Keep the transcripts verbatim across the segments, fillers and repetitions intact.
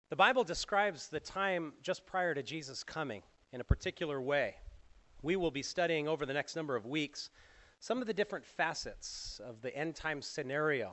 The Bible describes the time just prior to Jesus coming in a particular way. We will be studying over the next number of weeks some of the different facets of the end time scenario.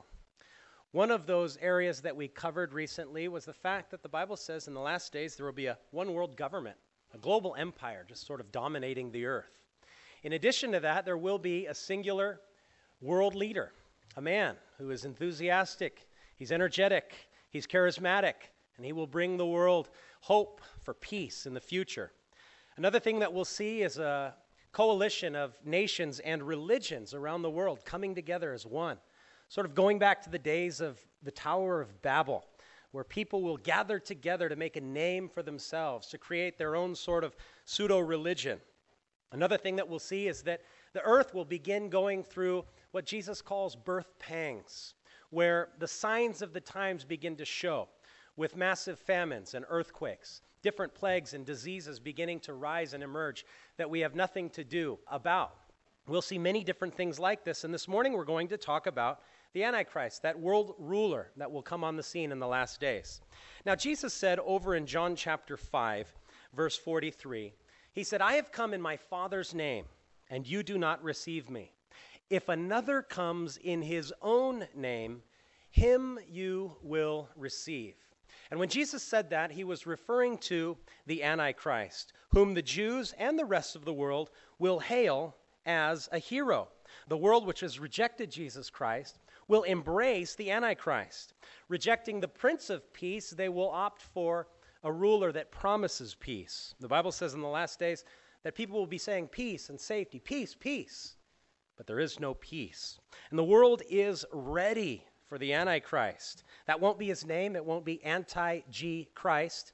One of those areas that we covered recently was the fact that the Bible says in the last days there will be a one world government, a global empire just sort of dominating the earth. In addition to that, there will be a singular world leader, a man who is enthusiastic, he's energetic, he's charismatic, and he will bring the world hope for peace in the future. Another thing that we'll see is a coalition of nations and religions around the world coming together as one, sort of going back to the days of the Tower of Babel, where people will gather together to make a name for themselves, to create their own sort of pseudo-religion. Another thing that we'll see is that the earth will begin going through what Jesus calls birth pangs, where the signs of the times begin to show, with massive famines and earthquakes, different plagues and diseases beginning to rise and emerge that we have nothing to do about. We'll see many different things like this, and this morning we're going to talk about the Antichrist, that world ruler that will come on the scene in the last days. Now, Jesus said over in John chapter five, verse forty-three, he said, "I have come in my Father's name, and you do not receive me. If another comes in his own name, him you will receive." And when Jesus said that, he was referring to the Antichrist, whom the Jews and the rest of the world will hail as a hero. The world which has rejected Jesus Christ will embrace the Antichrist. Rejecting the Prince of Peace, they will opt for a ruler that promises peace. The Bible says in the last days that people will be saying peace and safety, peace, peace. But there is no peace. And the world is ready for the Antichrist. That won't be his name. It won't be anti-G Christ.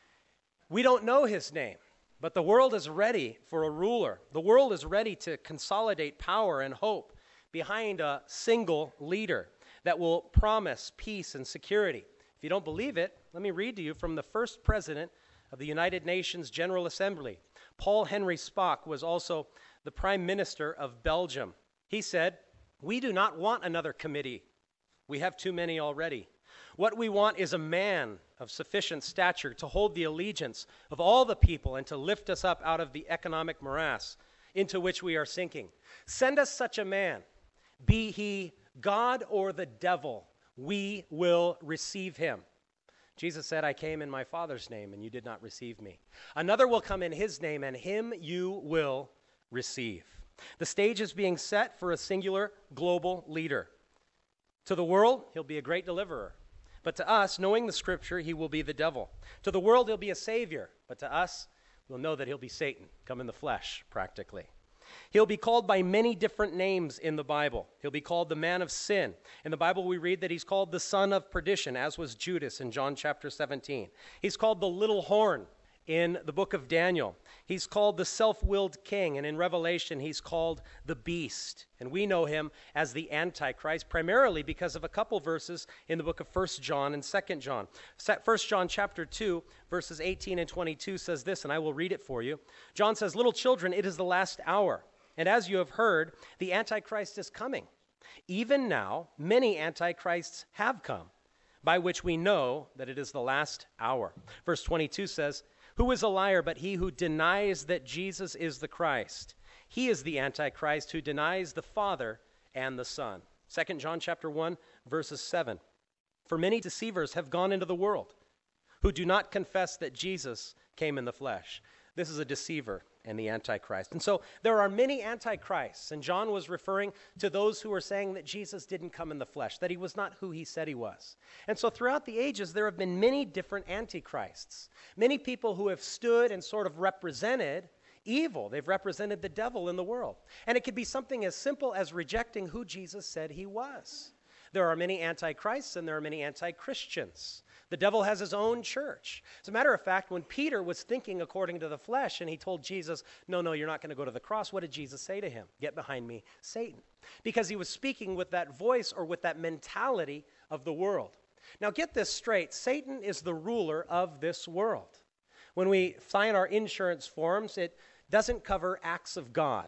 We don't know his name, but the world is ready for a ruler. The world is ready to consolidate power and hope behind a single leader that will promise peace and security. If you don't believe it, let me read to you from the first president of the United Nations General Assembly. Paul Henry Spaak was also the Prime Minister of Belgium. He said, "We do not want another committee. We have too many already. What we want is a man of sufficient stature to hold the allegiance of all the people and to lift us up out of the economic morass into which we are sinking. Send us such a man. Be he God or the devil, we will receive him." Jesus said, "I came in my Father's name, and you did not receive me. Another will come in his name, and him you will receive." The stage is being set for a singular global leader. To the world, he'll be a great deliverer. But to us, knowing the scripture, he will be the devil. To the world, he'll be a savior. But to us, we'll know that he'll be Satan, come in the flesh, practically. He'll be called by many different names in the Bible. He'll be called the man of sin. In the Bible, we read that he's called the son of perdition, as was Judas in John chapter seventeen. He's called the little horn in the book of Daniel. He's called the self-willed king, and in Revelation, he's called the beast. And we know him as the Antichrist, primarily because of a couple verses in the book of First John and Second John. First John chapter two, verses eighteen and twenty-two says this, and I will read it for you. John says, "Little children, it is the last hour. And as you have heard, the Antichrist is coming. Even now, many Antichrists have come, by which we know that it is the last hour." Verse twenty-two says, "Who is a liar but he who denies that Jesus is the Christ? He is the Antichrist who denies the Father and the Son." Second John chapter one, verses seven. "For many deceivers have gone into the world, who do not confess that Jesus came in the flesh." This is a deceiver and the Antichrist. And so there are many Antichrists, and John was referring to those who were saying that Jesus didn't come in the flesh, that he was not who he said he was. And so throughout the ages, there have been many different Antichrists, many people who have stood and sort of represented evil. They've represented the devil in the world. And it could be something as simple as rejecting who Jesus said he was. There are many Antichrists and there are many anti-Christians. The devil has his own church. As a matter of fact, when Peter was thinking according to the flesh and he told Jesus, no, no, you're not going to go to the cross, what did Jesus say to him? "Get behind me, Satan." Because he was speaking with that voice or with that mentality of the world. Now get this straight. Satan is the ruler of this world. When we sign our insurance forms, it doesn't cover acts of God.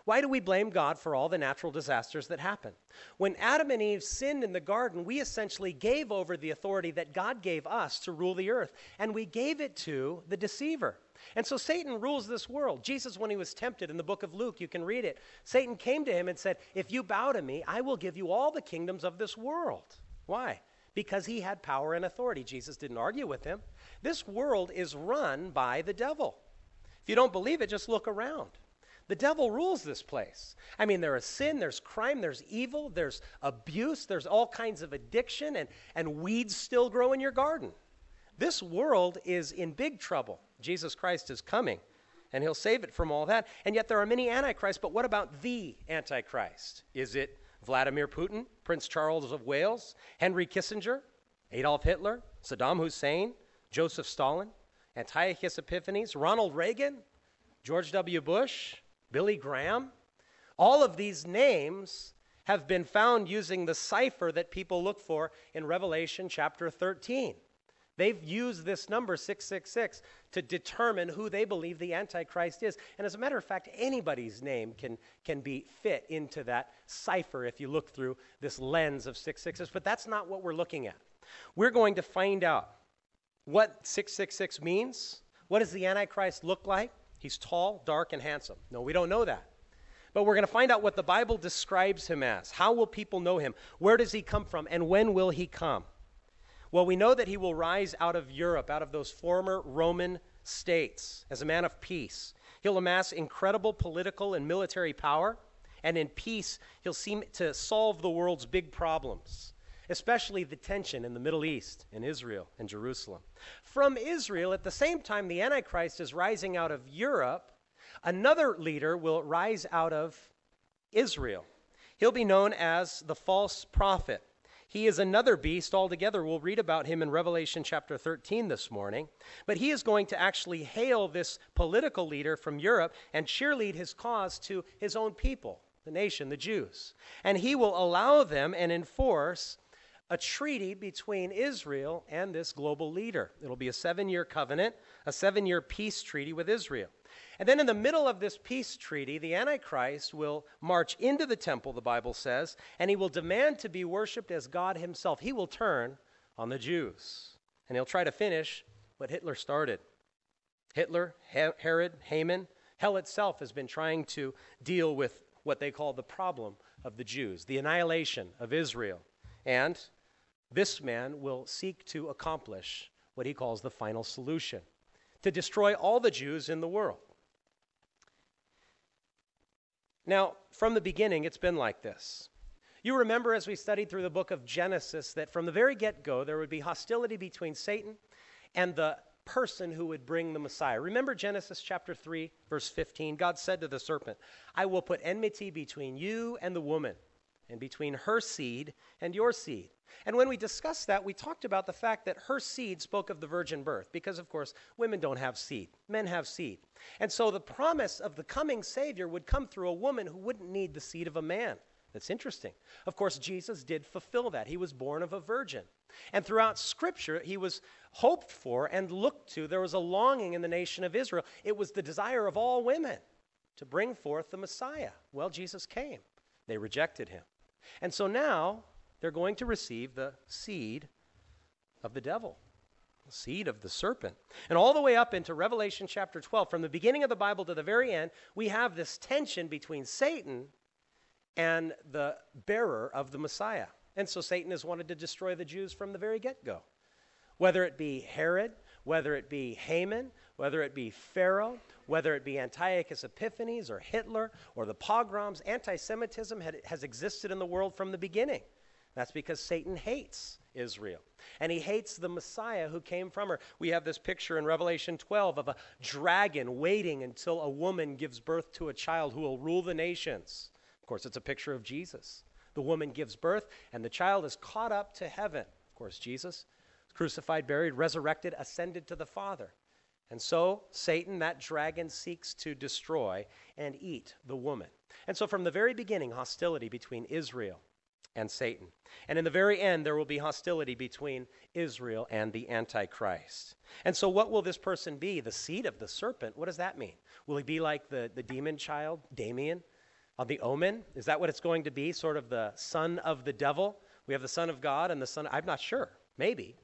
Why do we blame God for all the natural disasters that happen? When Adam and Eve sinned in the garden, we essentially gave over the authority that God gave us to rule the earth, and we gave it to the deceiver. And so Satan rules this world. Jesus, when he was tempted in the book of Luke, you can read it, Satan came to him and said, if you bow to me, I will give you all the kingdoms of this world. Why? Because he had power and authority. Jesus didn't argue with him. This world is run by the devil. If you don't believe it, just look around. The devil rules this place. I mean, there is sin, there's crime, there's evil, there's abuse, there's all kinds of addiction, and, and weeds still grow in your garden. This world is in big trouble. Jesus Christ is coming, and he'll save it from all that. And yet there are many antichrists, but what about the Antichrist? Is it Vladimir Putin, Prince Charles of Wales, Henry Kissinger, Adolf Hitler, Saddam Hussein, Joseph Stalin, Antiochus Epiphanes, Ronald Reagan, George W. Bush, Billy Graham? All of these names have been found using the cipher that people look for in Revelation chapter thirteen. They've used this number six six six to determine who they believe the Antichrist is. And as a matter of fact, anybody's name can, can be fit into that cipher if you look through this lens of six six six. But that's not what we're looking at. We're going to find out what six six six means. What does the Antichrist look like? He's tall, dark, and handsome. No, we don't know that. But we're going to find out what the Bible describes him as. How will people know him? Where does he come from? And when will he come? Well, we know that he will rise out of Europe, out of those former Roman states, as a man of peace. He'll amass incredible political and military power, and in peace, he'll seem to solve the world's big problems, especially the tension in the Middle East, in Israel and Jerusalem. From Israel, at the same time the Antichrist is rising out of Europe, another leader will rise out of Israel. He'll be known as the false prophet. He is another beast altogether. We'll read about him in Revelation chapter thirteen this morning. But he is going to actually hail this political leader from Europe and cheerlead his cause to his own people, the nation, the Jews. And he will allow them and enforce a treaty between Israel and this global leader. It'll be a seven-year covenant, a seven-year peace treaty with Israel. And then in the middle of this peace treaty, the Antichrist will march into the temple, the Bible says, and he will demand to be worshipped as God himself. He will turn on the Jews, and he'll try to finish what Hitler started. Hitler, Herod, Haman, hell itself has been trying to deal with what they call the problem of the Jews, the annihilation of Israel. And this man will seek to accomplish what he calls the final solution, to destroy all the Jews in the world. Now, from the beginning, it's been like this. You remember as we studied through the book of Genesis that from the very get-go, there would be hostility between Satan and the person who would bring the Messiah. Remember Genesis chapter three, verse fifteen? God said to the serpent, I will put enmity between you and the woman, and between her seed and your seed. And when we discussed that, we talked about the fact that her seed spoke of the virgin birth, because, of course, women don't have seed. Men have seed. And so the promise of the coming Savior would come through a woman who wouldn't need the seed of a man. That's interesting. Of course, Jesus did fulfill that. He was born of a virgin. And throughout Scripture, he was hoped for and looked to. There was a longing in the nation of Israel. It was the desire of all women to bring forth the Messiah. Well, Jesus came. They rejected him. And so now they're going to receive the seed of the devil, the seed of the serpent. And all the way up into Revelation chapter twelve, from the beginning of the Bible to the very end, we have this tension between Satan and the bearer of the Messiah. And so Satan has wanted to destroy the Jews from the very get-go. Whether it be Herod, whether it be Haman, whether it be Pharaoh, whether it be Antiochus Epiphanes or Hitler or the pogroms, anti-Semitism had, has existed in the world from the beginning. That's because Satan hates Israel. And he hates the Messiah who came from her. We have this picture in Revelation twelve of a dragon waiting until a woman gives birth to a child who will rule the nations. Of course, it's a picture of Jesus. The woman gives birth, and the child is caught up to heaven. Of course, Jesus, crucified, buried, resurrected, ascended to the Father. And so Satan, that dragon, seeks to destroy and eat the woman. And so from the very beginning, hostility between Israel and Satan. And in the very end, there will be hostility between Israel and the Antichrist. And so what will this person be? The seed of the serpent? What does that mean? Will he be like the, the demon child, Damien, On the omen? Is that what it's going to be? Sort of the son of the devil? We have the son of God and the son, I'm not sure. Maybe.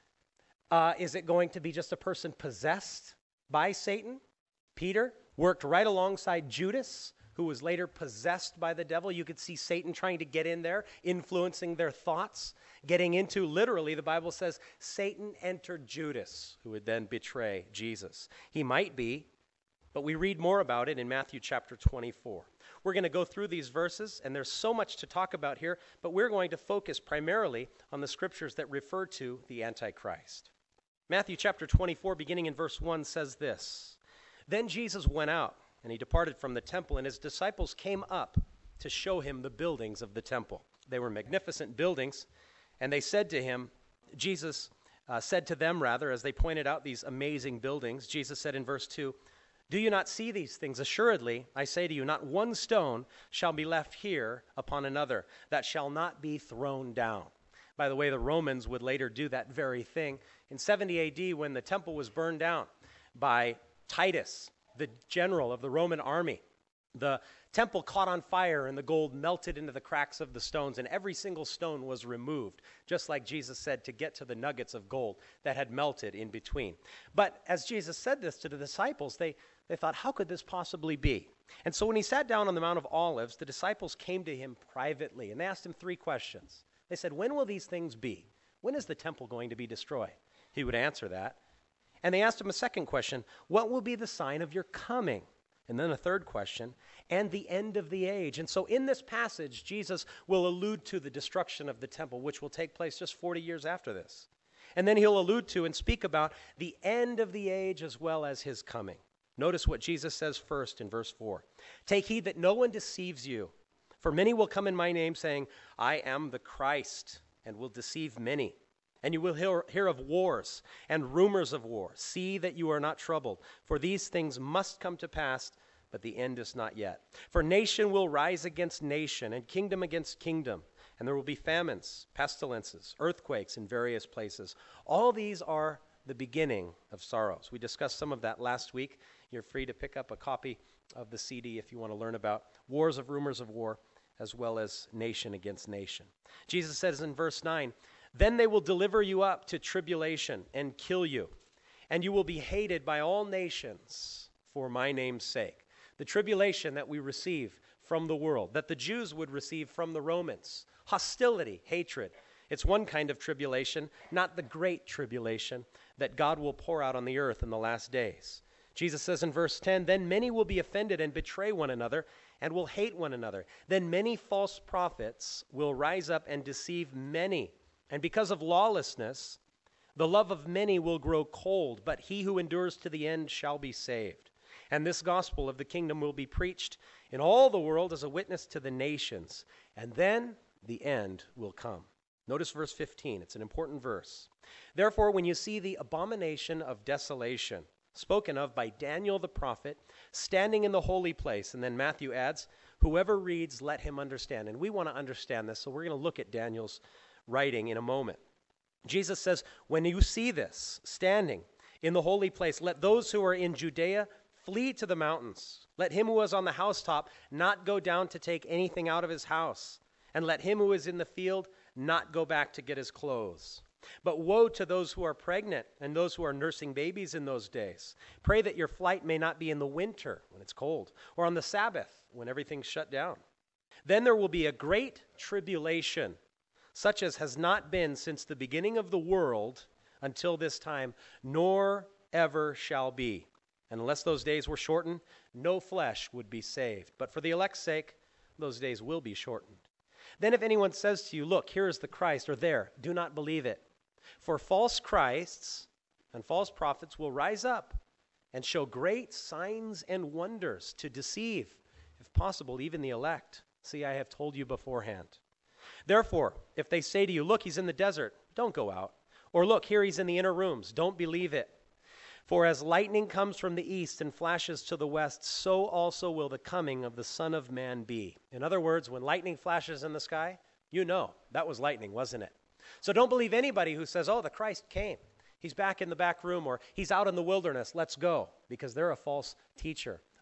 Uh, is it going to be just a person possessed by Satan? Peter worked right alongside Judas, who was later possessed by the devil. You could see Satan trying to get in there, influencing their thoughts, getting into, literally, the Bible says, Satan entered Judas, who would then betray Jesus. He might be, but we read more about it in Matthew chapter twenty-four. We're going to go through these verses, and there's so much to talk about here, but we're going to focus primarily on the scriptures that refer to the Antichrist. Matthew chapter twenty-four, beginning in verse one, says this, Then Jesus went out, and he departed from the temple, and his disciples came up to show him the buildings of the temple. They were magnificent buildings, and they said to him, Jesus uh, said to them, rather, as they pointed out these amazing buildings, Jesus said in verse two, Do you not see these things? Assuredly, I say to you, not one stone shall be left here upon another that shall not be thrown down. By the way, the Romans would later do that very thing. In seventy A D, when the temple was burned down by Titus, the general of the Roman army, the temple caught on fire and the gold melted into the cracks of the stones, and every single stone was removed, just like Jesus said, to get to the nuggets of gold that had melted in between. But as Jesus said this to the disciples, they, they thought, how could this possibly be? And so when he sat down on the Mount of Olives, the disciples came to him privately, and they asked him three questions. They said, when will these things be? When is the temple going to be destroyed? He would answer that. And they asked him a second question, what will be the sign of your coming? And then a third question, and the end of the age. And so in this passage, Jesus will allude to the destruction of the temple, which will take place just forty years after this. And then he'll allude to and speak about the end of the age as well as his coming. Notice what Jesus says first in verse four. Take heed that no one deceives you, for many will come in my name saying, I am the Christ, and will deceive many. And you will hear, hear of wars and rumors of war. See that you are not troubled, for these things must come to pass, but the end is not yet. For nation will rise against nation, and kingdom against kingdom, and there will be famines, pestilences, earthquakes in various places. All these are the beginning of sorrows. We discussed some of that last week. You're free to pick up a copy of the C D if you want to learn about wars of rumors of war, as well as nation against nation. Jesus says in verse nine, Then they will deliver you up to tribulation and kill you, and you will be hated by all nations for my name's sake. The tribulation that we receive from the world, that the Jews would receive from the Romans, hostility, hatred. It's one kind of tribulation, not the great tribulation that God will pour out on the earth in the last days. Jesus says in verse ten, Then many will be offended and betray one another and will hate one another. Then many false prophets will rise up and deceive many. And because of lawlessness, the love of many will grow cold, but he who endures to the end shall be saved. And this gospel of the kingdom will be preached in all the world as a witness to the nations, and then the end will come. Notice verse fifteen. It's an important verse. Therefore, when you see the abomination of desolation spoken of by Daniel the prophet standing in the holy place, and then Matthew adds, whoever reads, let him understand. And we want to understand this, so we're going to look at Daniel's writing in a moment. Jesus says, when you see this standing in the holy place, let those who are in Judea flee to the mountains. Let him who is on the housetop not go down to take anything out of his house. And let him who is in the field not go back to get his clothes. But woe to those who are pregnant and those who are nursing babies in those days. Pray that your flight may not be in the winter when it's cold, or on the Sabbath when everything's shut down. Then there will be a great tribulation, such as has not been since the beginning of the world until this time, nor ever shall be. And unless those days were shortened, no flesh would be saved. But for the elect's sake, those days will be shortened. Then if anyone says to you, look, here is the Christ, or there, do not believe it. For false Christs and false prophets will rise up and show great signs and wonders to deceive, if possible, even the elect. See, I have told you beforehand. Therefore, if they say to you, look, he's in the desert, don't go out. Or look, here he's in the inner rooms, don't believe it. For as lightning comes from the east and flashes to the west, so also will the coming of the Son of Man be. In other words, when lightning flashes in the sky, you know that was lightning, wasn't it? So don't believe anybody who says, oh, the Christ came. He's back in the back room, or he's out in the wilderness, let's go. Because they're a false teacher,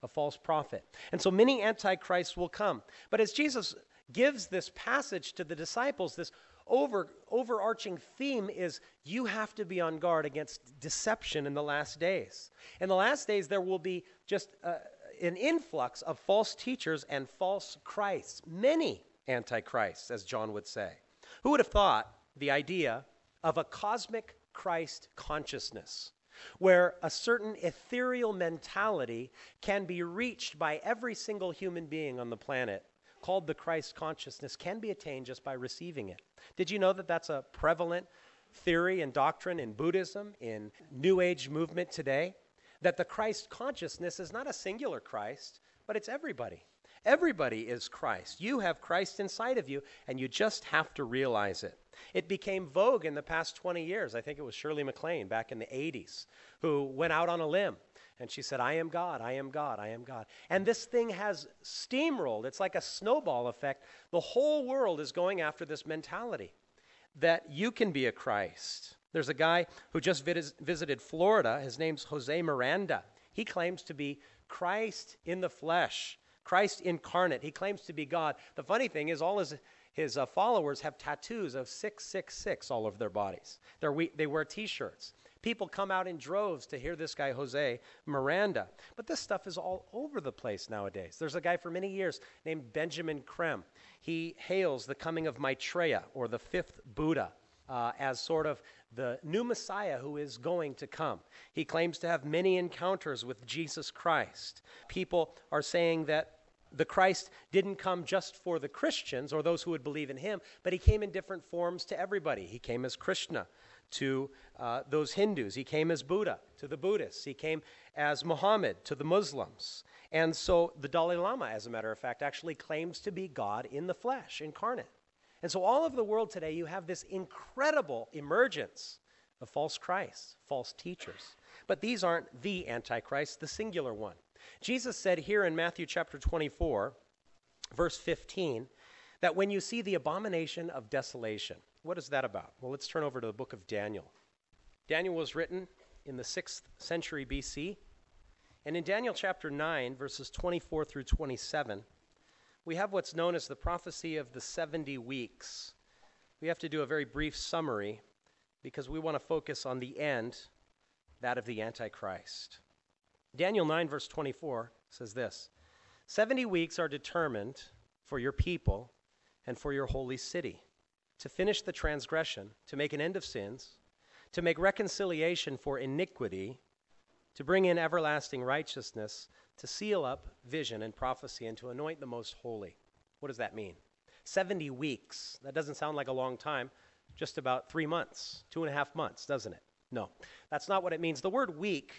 a false prophet. And so many antichrists will come. But as Jesus gives this passage to the disciples, this over, overarching theme is you have to be on guard against deception in the last days. In the last days, there will be just uh, an influx of false teachers and false Christs, many antichrists, as John would say. Who would have thought the idea of a cosmic Christ consciousness, where a certain ethereal mentality can be reached by every single human being on the planet, called the Christ consciousness, can be attained just by receiving it? Did you know that that's a prevalent theory and doctrine in Buddhism, in New Age movement today? That the Christ consciousness is not a singular Christ, but it's everybody. Everybody is Christ. You have Christ inside of you, and you just have to realize it. It became vogue in the past twenty years. I think it was Shirley MacLaine back in the eighties who went out on a limb, and she said, I am God, I am God, I am God. And this thing has steamrolled. It's like a snowball effect. The whole world is going after this mentality that you can be a Christ. There's a guy who just vis- visited Florida. His name's Jose Miranda. He claims to be Christ in the flesh, Christ incarnate. He claims to be God. The funny thing is all his, his uh, followers have tattoos of six six six all over their bodies. They're we- they wear T-shirts. People come out in droves to hear this guy, Jose Miranda. But this stuff is all over the place nowadays. There's a guy for many years named Benjamin Krem. He hails the coming of Maitreya, or the fifth Buddha, uh, as sort of the new Messiah who is going to come. He claims to have many encounters with Jesus Christ. People are saying that the Christ didn't come just for the Christians or those who would believe in him, but he came in different forms to everybody. He came as Krishna to uh, those Hindus. He came as Buddha to the Buddhists. He came as Muhammad to the Muslims. And so the Dalai Lama, as a matter of fact, actually claims to be God in the flesh, incarnate. And so all over the world today, you have this incredible emergence of false Christs, false teachers. But these aren't the Antichrist, the singular one. Jesus said here in Matthew chapter twenty-four, verse fifteen, that when you see the abomination of desolation, what is that about? Well, let's turn over to the book of Daniel. Daniel was written in the sixth century B C, and in Daniel chapter nine, verses twenty-four through twenty-seven, we have what's known as the prophecy of the seventy weeks. We have to do a very brief summary because we want to focus on the end, that of the Antichrist. Daniel nine, verse twenty-four says this, seventy weeks are determined for your people and for your holy city, to finish the transgression, to make an end of sins, to make reconciliation for iniquity, to bring in everlasting righteousness, to seal up vision and prophecy, and to anoint the most holy. What does that mean? seventy weeks. That doesn't sound like a long time. Just about three months, two and a half months, doesn't it? No, that's not what it means. The word week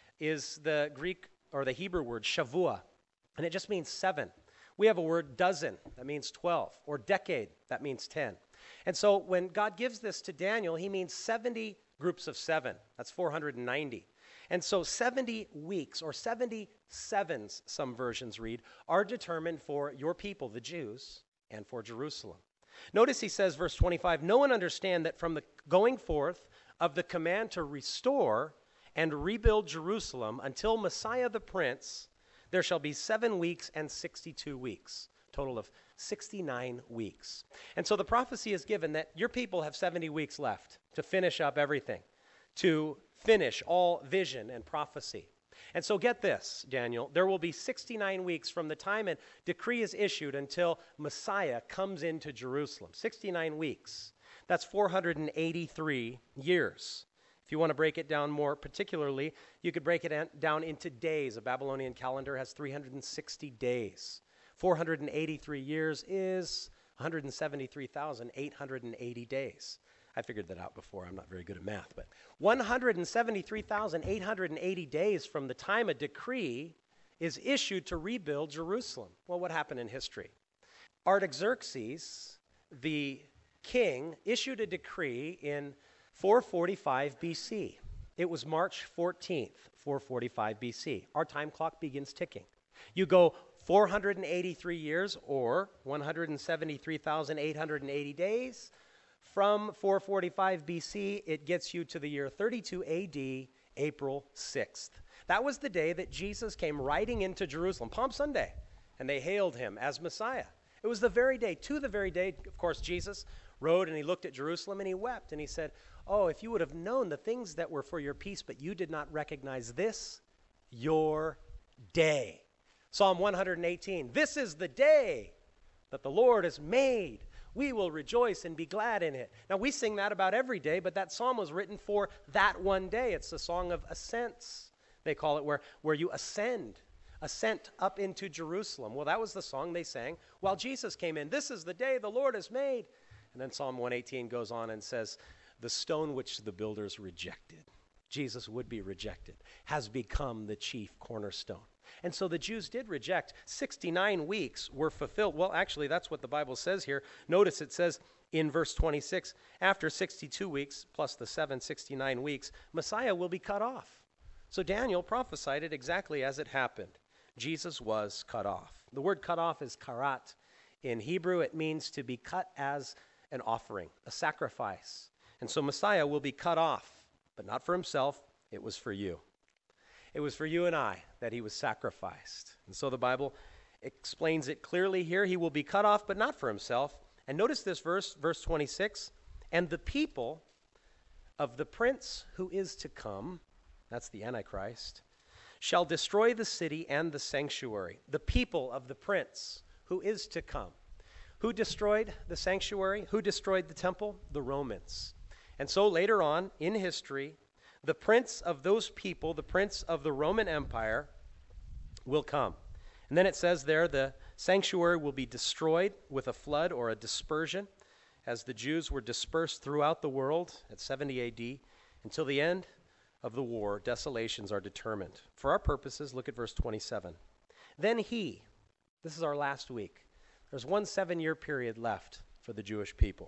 is the Greek or the Hebrew word shavua, and it just means seven. We have a word dozen, that means twelve, or decade, that means ten. And so when God gives this to Daniel, he means seventy groups of seven. That's four hundred ninety. And so seventy weeks, or seventy sevens, some versions read, are determined for your people, the Jews, and for Jerusalem. Notice he says, verse twenty-five, no one understand that from the going forth of the command to restore and rebuild Jerusalem until Messiah the Prince, there shall be seven weeks and sixty-two weeks, total of sixty-nine weeks. And so the prophecy is given that your people have seventy weeks left to finish up everything, to finish all vision and prophecy. And so get this, Daniel, there will be sixty-nine weeks from the time a decree is issued until Messiah comes into Jerusalem. sixty-nine weeks. That's four hundred eighty-three years. If you want to break it down more particularly, you could break it down into days. A Babylonian calendar has three hundred sixty days. four hundred eighty-three years is one hundred seventy-three thousand eight hundred eighty days. I figured that out before. I'm not very good at math, but one hundred seventy-three thousand eight hundred eighty days from the time a decree is issued to rebuild Jerusalem. Well, what happened in history? Artaxerxes, the king, issued a decree in four forty-five B C. It was March fourteenth, four forty-five B C. Our time clock begins ticking. You go four hundred eighty-three years, or one hundred seventy-three thousand eight hundred eighty days. From four forty-five B C, it gets you to the year thirty-two A D, April sixth. That was the day that Jesus came riding into Jerusalem, Palm Sunday, and they hailed him as Messiah. It was the very day, to the very day, of course, Jesus rode and he looked at Jerusalem and he wept and he said, oh, if you would have known the things that were for your peace, but you did not recognize this, your day. Psalm one eighteen, this is the day that the Lord has made. We will rejoice and be glad in it. Now, we sing that about every day, but that psalm was written for that one day. It's the song of ascents, they call it, where, where you ascend, ascent up into Jerusalem. Well, that was the song they sang while Jesus came in. This is the day the Lord has made. And then Psalm one eighteen goes on and says, the stone which the builders rejected, Jesus would be rejected, has become the chief cornerstone. And so the Jews did reject. sixty-nine weeks were fulfilled. Well, actually, that's what the Bible says here. Notice it says in verse twenty-six, after sixty-two weeks, plus the seven, sixty-nine weeks, Messiah will be cut off. So Daniel prophesied it exactly as it happened. Jesus was cut off. The word cut off is karat. In Hebrew, it means to be cut as an offering, a sacrifice. And so Messiah will be cut off, but not for himself. It was for you. It was for you and I that he was sacrificed. And so the Bible explains it clearly here. He will be cut off, but not for himself. And notice this verse, verse twenty-six, and the people of the prince who is to come, that's the Antichrist, shall destroy the city and the sanctuary. The people of the prince who is to come. Who destroyed the sanctuary? Who destroyed the temple? The Romans. And so later on in history, the prince of those people, the prince of the Roman Empire, will come. And then it says there, the sanctuary will be destroyed with a flood or a dispersion, as the Jews were dispersed throughout the world at seventy A D. Until the end of the war, desolations are determined. For our purposes, look at verse twenty-seven. Then he, this is our last week, there's one seven-year period left for the Jewish people.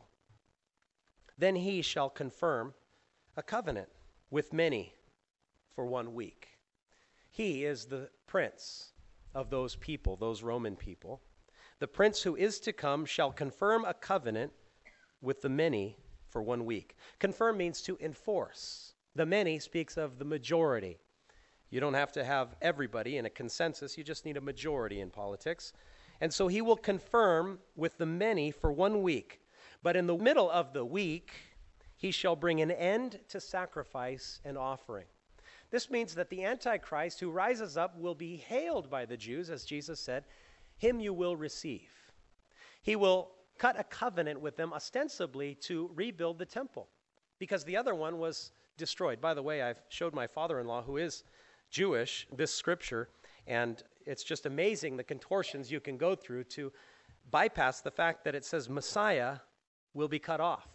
Then he shall confirm a covenant with many for one week. He is the prince of those people, those Roman people. The prince who is to come shall confirm a covenant with the many for one week. Confirm means to enforce. The many speaks of the majority. You don't have to have everybody in a consensus. You just need a majority in politics. And so he will confirm with the many for one week. But in the middle of the week, he shall bring an end to sacrifice and offering. This means that the Antichrist who rises up will be hailed by the Jews, as Jesus said, him you will receive. He will cut a covenant with them ostensibly to rebuild the temple, because the other one was destroyed. By the way, I've showed my father-in-law, who is Jewish, this scripture, and it's just amazing the contortions you can go through to bypass the fact that it says Messiah will be cut off.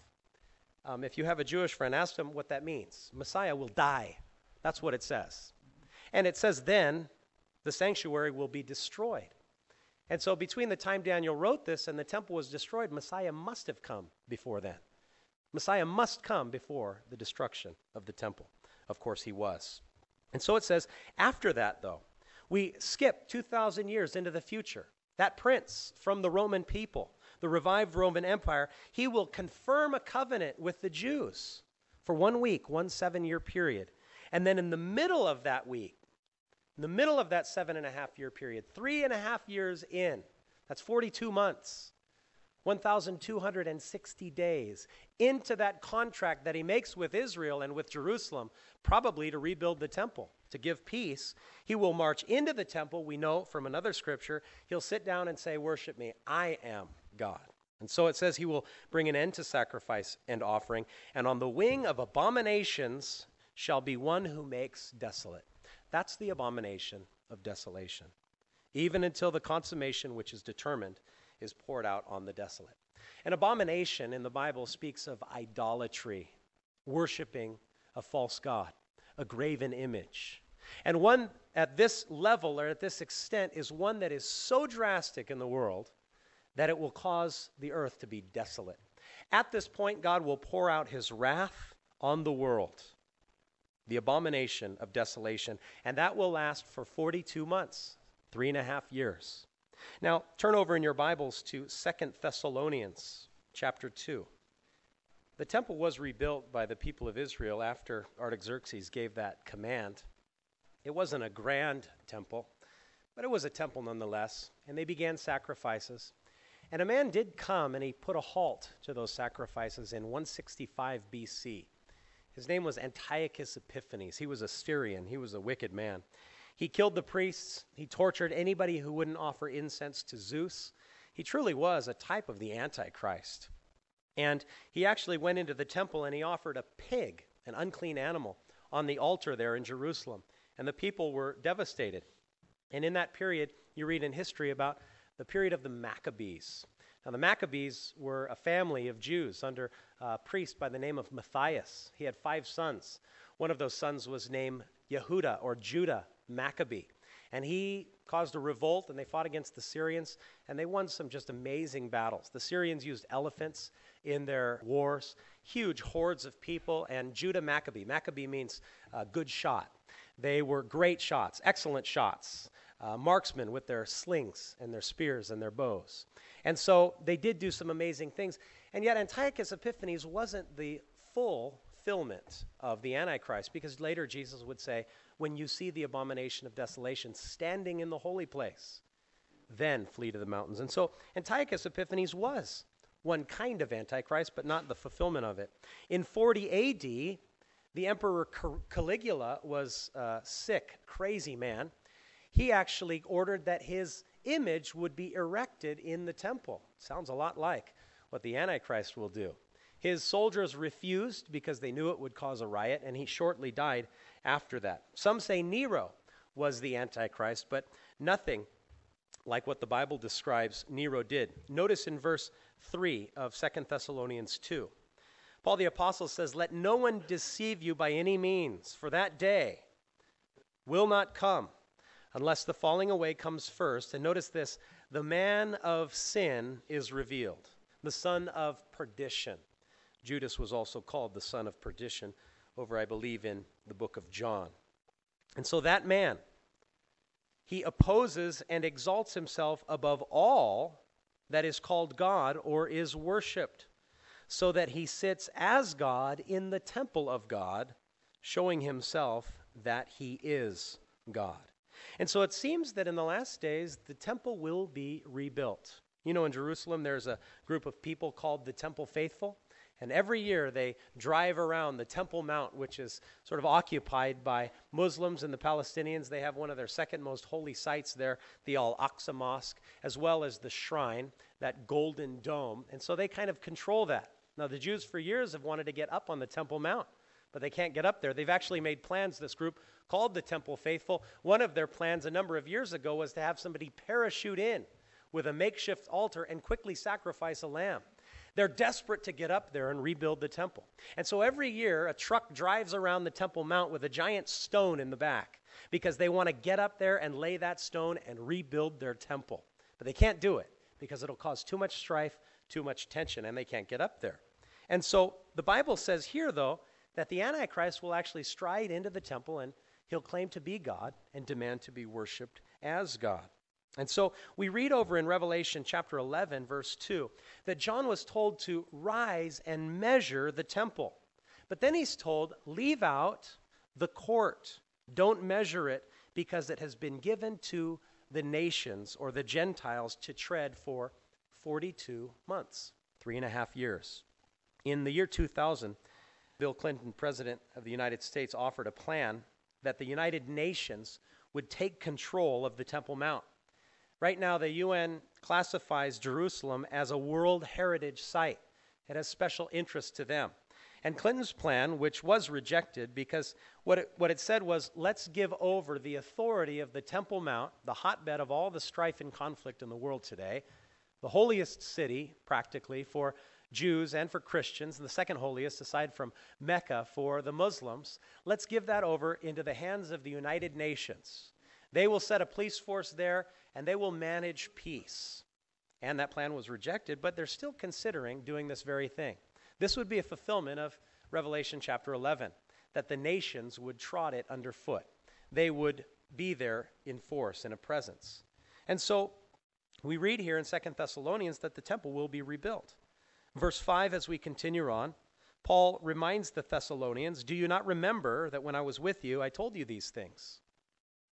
Um, if you have a Jewish friend, ask them what that means. Messiah will die. That's what it says. And it says then the sanctuary will be destroyed. And so between the time Daniel wrote this and the temple was destroyed, Messiah must have come before then. Messiah must come before the destruction of the temple. Of course he was. And so it says, after that though, we skip two thousand years into the future. That prince from the Roman people, the revived Roman Empire, he will confirm a covenant with the Jews for one week, one seven-year period. And then in the middle of that week, in the middle of that seven and a half year period, three and a half years in, that's forty-two months, one thousand two hundred sixty days into that contract that he makes with Israel and with Jerusalem, probably to rebuild the temple, to give peace, he will march into the temple. We know from another scripture, he'll sit down and say, worship me, I am God. And so it says he will bring an end to sacrifice and offering, and on the wing of abominations shall be one who makes desolate. That's the abomination of desolation, even until the consummation which is determined is poured out on the desolate. An abomination in the Bible speaks of idolatry, worshiping a false god, a graven image. And one at this level or at this extent is one that is so drastic in the world that it will cause the earth to be desolate. At this point, God will pour out his wrath on the world, the abomination of desolation, and that will last for forty-two months, three and a half years. Now, turn over in your Bibles to Second Thessalonians chapter two. The temple was rebuilt by the people of Israel after Artaxerxes gave that command. It wasn't a grand temple, but it was a temple nonetheless, and they began sacrifices. And a man did come, and he put a halt to those sacrifices in one sixty-five B C. His name was Antiochus Epiphanes. He was a Syrian. He was a wicked man. He killed the priests. He tortured anybody who wouldn't offer incense to Zeus. He truly was a type of the Antichrist. And he actually went into the temple and he offered a pig, an unclean animal, on the altar there in Jerusalem. And the people were devastated. And in that period, you read in history about the period of the Maccabees. Now, the Maccabees were a family of Jews under a priest by the name of Matthias. He had five sons. One of those sons was named Yehuda or Judah Maccabee. And he caused a revolt, and they fought against the Syrians, and they won some just amazing battles. The Syrians used elephants in their wars, huge hordes of people, and Judah Maccabee. Maccabee means uh, good shot. They were great shots, excellent shots, uh, marksmen with their slings and their spears and their bows. And so they did do some amazing things. And yet Antiochus Epiphanes wasn't the fulfillment of the Antichrist, because later Jesus would say, when you see the abomination of desolation standing in the holy place, then flee to the mountains. And so Antiochus Epiphanes was one kind of Antichrist, but not the fulfillment of it. In forty A D, the Emperor Caligula was a sick, crazy man. He actually ordered that his image would be erected in the temple. Sounds a lot like what the Antichrist will do. His soldiers refused because they knew it would cause a riot, and he shortly died after that. Some say Nero was the Antichrist, but nothing like what the Bible describes Nero did. Notice in verse three of Second Thessalonians two. Paul the Apostle says, "Let no one deceive you by any means, for that day will not come unless the falling away comes first." And notice this, the man of sin is revealed, the son of perdition. Judas was also called the son of perdition over, I believe, in the book of John. And so that man, he opposes and exalts himself above all that is called God or is worshipped, so that he sits as God in the temple of God, showing himself that he is God. And so it seems that in the last days, the temple will be rebuilt. You know, in Jerusalem, there's a group of people called the Temple Faithful. And every year they drive around the Temple Mount, which is sort of occupied by Muslims and the Palestinians. They have one of their second most holy sites there, the Al-Aqsa Mosque, as well as the shrine, that golden dome. And so they kind of control that. Now, the Jews for years have wanted to get up on the Temple Mount, but they can't get up there. They've actually made plans, this group called the Temple Faithful. One of their plans a number of years ago was to have somebody parachute in with a makeshift altar and quickly sacrifice a lamb. They're desperate to get up there and rebuild the temple. And so every year, a truck drives around the Temple Mount with a giant stone in the back because they want to get up there and lay that stone and rebuild their temple. But they can't do it because it'll cause too much strife, too much tension, and they can't get up there. And so the Bible says here, though, that the Antichrist will actually stride into the temple and he'll claim to be God and demand to be worshiped as God. And so we read over in Revelation chapter eleven, verse two, that John was told to rise and measure the temple. But then he's told, leave out the court. Don't measure it because it has been given to the nations or the Gentiles to tread for forty-two months, three and a half years. In the year two thousand, Bill Clinton, president of the United States, offered a plan that the United Nations would take control of the Temple Mount. Right now, the U N classifies Jerusalem as a World Heritage Site. It has special interest to them. And Clinton's plan, which was rejected because what it, what it said was, let's give over the authority of the Temple Mount, the hotbed of all the strife and conflict in the world today, the holiest city, practically, for Jews and for Christians, and the second holiest, aside from Mecca, for the Muslims. Let's give that over into the hands of the United Nations. They will set a police force there, and they will manage peace. And that plan was rejected, but they're still considering doing this very thing. This would be a fulfillment of Revelation chapter eleven, that the nations would trot it underfoot. They would be there in force, in a presence. And so we read here in Second Thessalonians that the temple will be rebuilt. Verse five, as we continue on, Paul reminds the Thessalonians, do you not remember that when I was with you, I told you these things?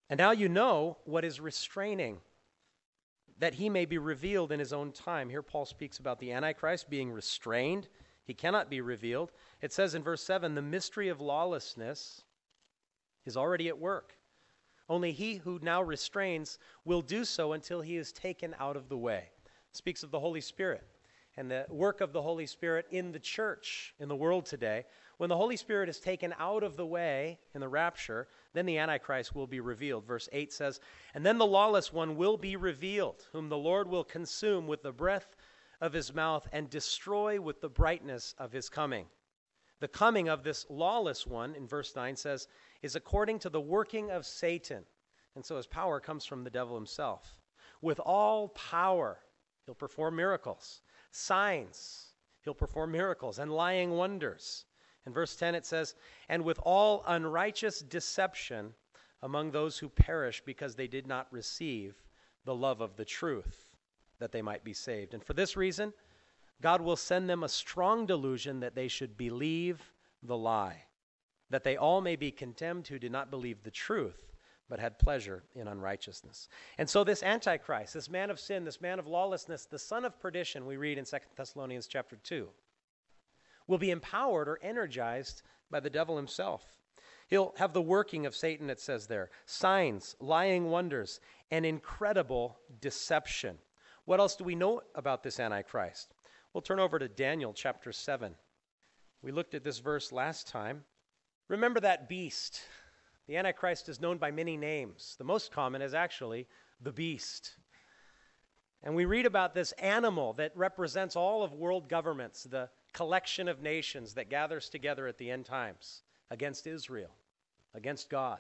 And now you know what is restraining, that he may be revealed in his own time. Here Paul speaks about the Antichrist being restrained. He cannot be revealed. It says in verse seven, the mystery of lawlessness is already at work. Only he who now restrains will do so until he is taken out of the way. It speaks of the Holy Spirit and the work of the Holy Spirit in the church, in the world today. When the Holy Spirit is taken out of the way in the rapture, then the Antichrist will be revealed. Verse eight says, and then the lawless one will be revealed, whom the Lord will consume with the breath of his mouth and destroy with the brightness of his coming. The coming of this lawless one, in verse nine says, is according to the working of Satan. And so his power comes from the devil himself. With all power, he'll perform miracles. Signs, he'll perform miracles and lying wonders. In verse ten it says, and with all unrighteous deception among those who perish because they did not receive the love of the truth, that they might be saved. And for this reason, God will send them a strong delusion that they should believe the lie, that they all may be condemned who did not believe the truth, but had pleasure in unrighteousness. And so this Antichrist, this man of sin, this man of lawlessness, the son of perdition, we read in Second Thessalonians chapter two, will be empowered or energized by the devil himself. He'll have the working of Satan, it says there, signs, lying wonders, and incredible deception. What else do we know about this Antichrist? We'll turn over to Daniel chapter seven. We looked at this verse last time. Remember that beast. The Antichrist is known by many names. The most common is actually the beast. And we read about this animal that represents all of world governments, the collection of nations that gathers together at the end times against Israel, against God.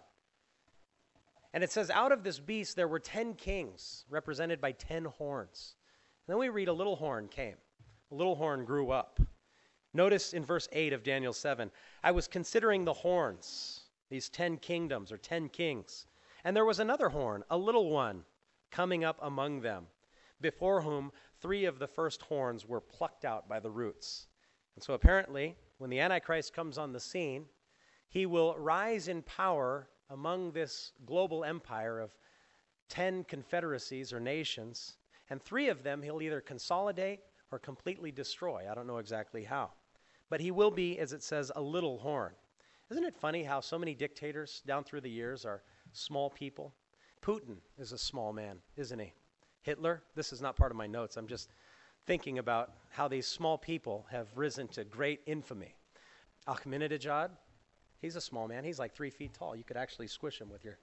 And it says, out of this beast there were ten kings, represented by ten horns. And then we read a little horn came. A little horn grew up. Notice in verse eight of Daniel seven, I was considering the horns, these ten kingdoms or ten kings. And there was another horn, a little one, coming up among them, before whom three of the first horns were plucked out by the roots. And so apparently, when the Antichrist comes on the scene, he will rise in power among this global empire of ten confederacies or nations, and three of them he'll either consolidate or completely destroy. I don't know exactly how. But he will be, as it says, a little horn. Isn't it funny how so many dictators down through the years are small people? Putin is a small man, isn't he? Hitler, this is not part of my notes. I'm just thinking about how these small people have risen to great infamy. Ahmadinejad, he's a small man. He's like three feet tall. You could actually squish him with your...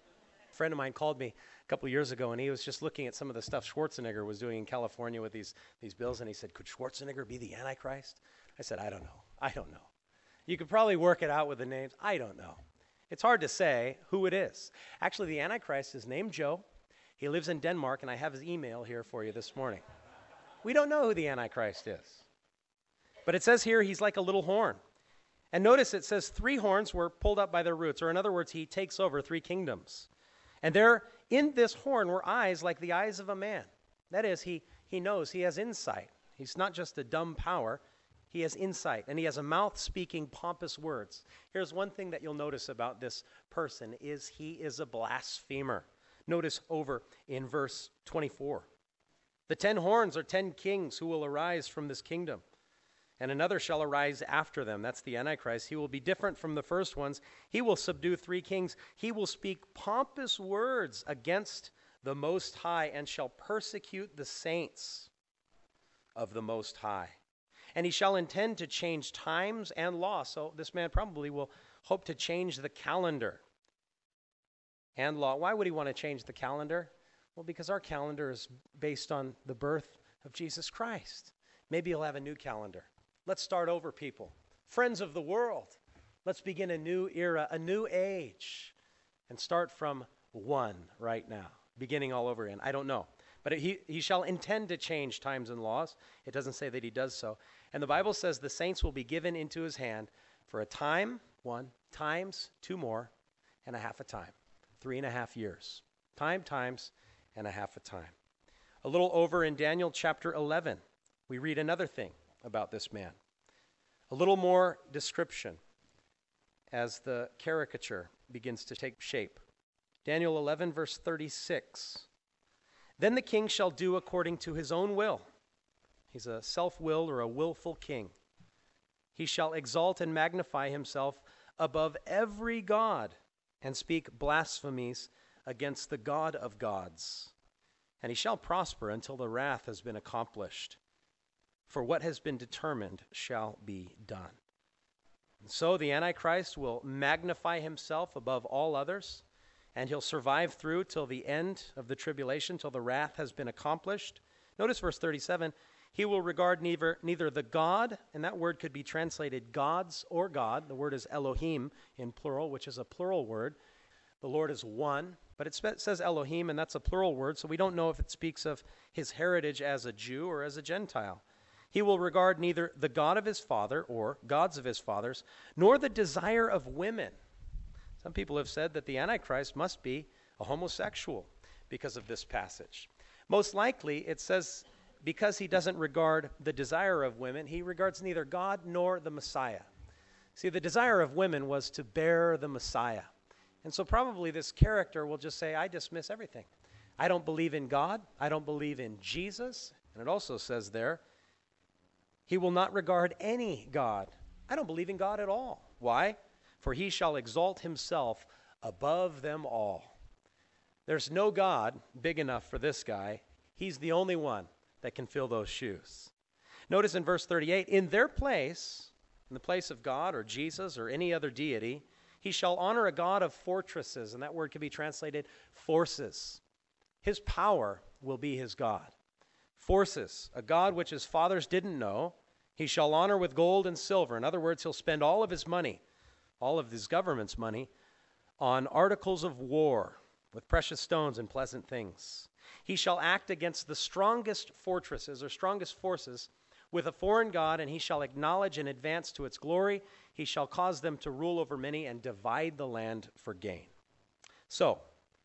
A friend of mine called me a couple of years ago, and he was just looking at some of the stuff Schwarzenegger was doing in California with these, these bills, and he said, could Schwarzenegger be the Antichrist? I said, I don't know. I don't know. You could probably work it out with the names. I don't know. It's hard to say who it is. Actually, the Antichrist is named Joe. He lives in Denmark, and I have his email here for you this morning. We don't know who the Antichrist is. But it says here he's like a little horn. And notice it says three horns were pulled up by their roots, or in other words, he takes over three kingdoms. And there in this horn were eyes like the eyes of a man. That is, he, he knows, he has insight. He's not just a dumb power. He has insight, and he has a mouth speaking pompous words. Here's one thing that you'll notice about this person is he is a blasphemer. Notice over in verse twenty-four. The ten horns are ten kings who will arise from this kingdom, and another shall arise after them. That's the Antichrist. He will be different from the first ones. He will subdue three kings. He will speak pompous words against the Most High and shall persecute the saints of the Most High. And he shall intend to change times and law. So this man probably will hope to change the calendar and law. Why would he want to change the calendar? Well, because our calendar is based on the birth of Jesus Christ. Maybe he'll have a new calendar. Let's start over, people. Friends of the world, let's begin a new era, a new age, and start from one right now, beginning all over again. I don't know. But he, he shall intend to change times and laws. It doesn't say that he does so. And the Bible says the saints will be given into his hand for a time, one, times, two more, and a half a time. Three and a half years. Time, times, and a half a time. A little over in Daniel chapter eleven, we read another thing about this man. A little more description as the caricature begins to take shape. Daniel eleven, verse thirty-six. Then the king shall do according to his own will. He's a self-willed or a willful king. He shall exalt and magnify himself above every god and speak blasphemies against the God of gods. And he shall prosper until the wrath has been accomplished. For what has been determined shall be done. And so the Antichrist will magnify himself above all others, and he'll survive through till the end of the tribulation, till the wrath has been accomplished. Notice verse thirty-seven. He will regard neither, neither the God, and that word could be translated gods or God. The word is Elohim in plural, which is a plural word. The Lord is one, but it says Elohim, and that's a plural word, so we don't know if it speaks of his heritage as a Jew or as a Gentile. He will regard neither the God of his father or gods of his fathers, nor the desire of women. Some people have said that the Antichrist must be a homosexual because of this passage. Most likely, it says because he doesn't regard the desire of women, he regards neither God nor the Messiah. See, the desire of women was to bear the Messiah. And so probably this character will just say, I dismiss everything. I don't believe in God. I don't believe in Jesus. And it also says there, he will not regard any God. I don't believe in God at all. Why? For he shall exalt himself above them all. There's no God big enough for this guy. He's the only one that can fill those shoes. Notice in verse thirty-eight, in their place, in the place of God or Jesus or any other deity, he shall honor a God of fortresses, and that word can be translated forces. His power will be his God. Forces, a God which his fathers didn't know, he shall honor with gold and silver. In other words, he'll spend all of his money, all of his government's money, on articles of war, with precious stones and pleasant things. He shall act against the strongest fortresses or strongest forces with a foreign god, and he shall acknowledge and advance to its glory. He shall cause them to rule over many and divide the land for gain. So,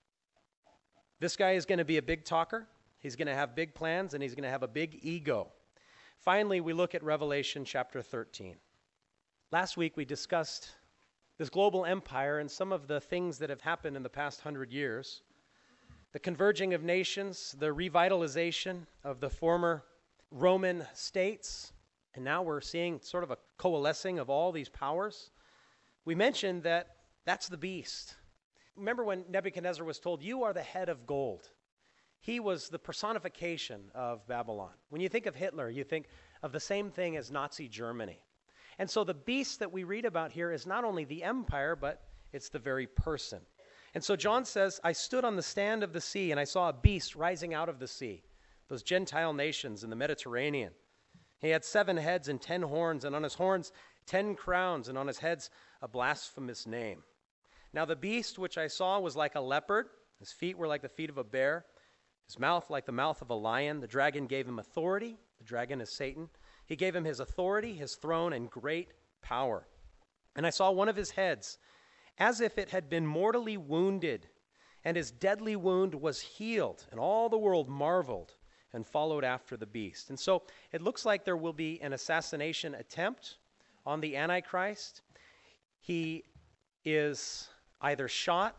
this guy is going to be a big talker. He's going to have big plans, and he's going to have a big ego. Finally, we look at Revelation chapter thirteen. Last week, we discussed this global empire and some of the things that have happened in the past hundred years. The converging of nations, the revitalization of the former Roman states, and now we're seeing sort of a coalescing of all these powers. We mentioned that that's the beast. Remember when Nebuchadnezzar was told, you are the head of gold. He was the personification of Babylon. When you think of Hitler, you think of the same thing as Nazi Germany. And so the beast that we read about here is not only the empire, but it's the very person. And so John says, I stood on the stand of the sea, and I saw a beast rising out of the sea, those Gentile nations in the Mediterranean. He had seven heads and ten horns, and on his horns ten crowns, and on his heads a blasphemous name. Now the beast which I saw was like a leopard. His feet were like the feet of a bear. His mouth like the mouth of a lion. The dragon gave him authority. The dragon is Satan. He gave him his authority, his throne, and great power. And I saw one of his heads as if it had been mortally wounded, and his deadly wound was healed, and all the world marveled and followed after the beast. And so it looks like there will be an assassination attempt on the Antichrist. He is either shot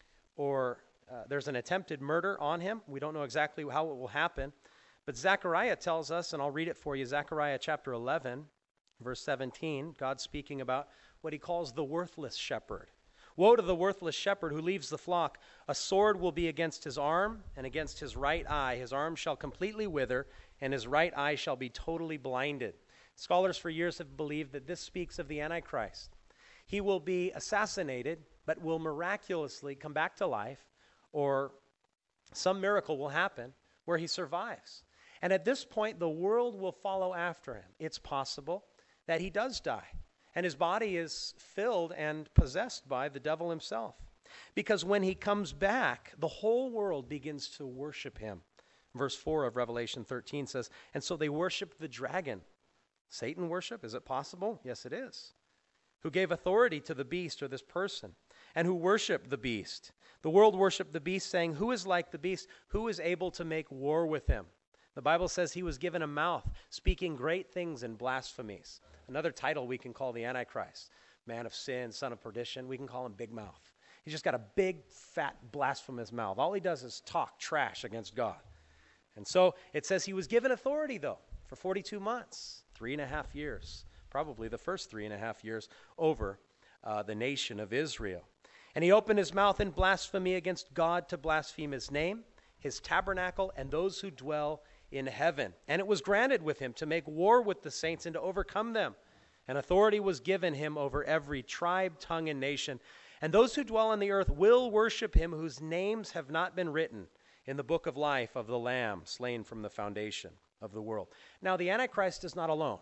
or uh, there's an attempted murder on him. We don't know exactly how it will happen. But Zechariah tells us, and I'll read it for you, Zechariah chapter eleven, verse seventeen, God speaking about what he calls the worthless shepherd. Woe to the worthless shepherd who leaves the flock. A sword will be against his arm and against his right eye. His arm shall completely wither, and his right eye shall be totally blinded. Scholars for years have believed that this speaks of the Antichrist. He will be assassinated, but will miraculously come back to life, or some miracle will happen where he survives. And at this point, the world will follow after him. It's possible that he does die, and his body is filled and possessed by the devil himself. Because when he comes back, the whole world begins to worship him. Verse four of Revelation thirteen says, and so they worshiped the dragon. Satan worship? Is it possible? Yes, it is. Who gave authority to the beast, or this person, and who worshiped the beast. The world worshiped the beast, saying, who is like the beast? Who is able to make war with him? The Bible says he was given a mouth, speaking great things and blasphemies. Another title we can call the Antichrist. Man of sin, son of perdition. We can call him Big Mouth. He's just got a big, fat, blasphemous mouth. All he does is talk trash against God. And so it says he was given authority, though, for forty-two months, three and a half years, probably the first three and a half years over uh, the nation of Israel. And he opened his mouth in blasphemy against God to blaspheme his name, his tabernacle, and those who dwell in heaven. And it was granted with him to make war with the saints and to overcome them. And authority was given him over every tribe, tongue, and nation. And those who dwell on the earth will worship him whose names have not been written in the book of life of the Lamb, slain from the foundation of the world. Now, the Antichrist is not alone.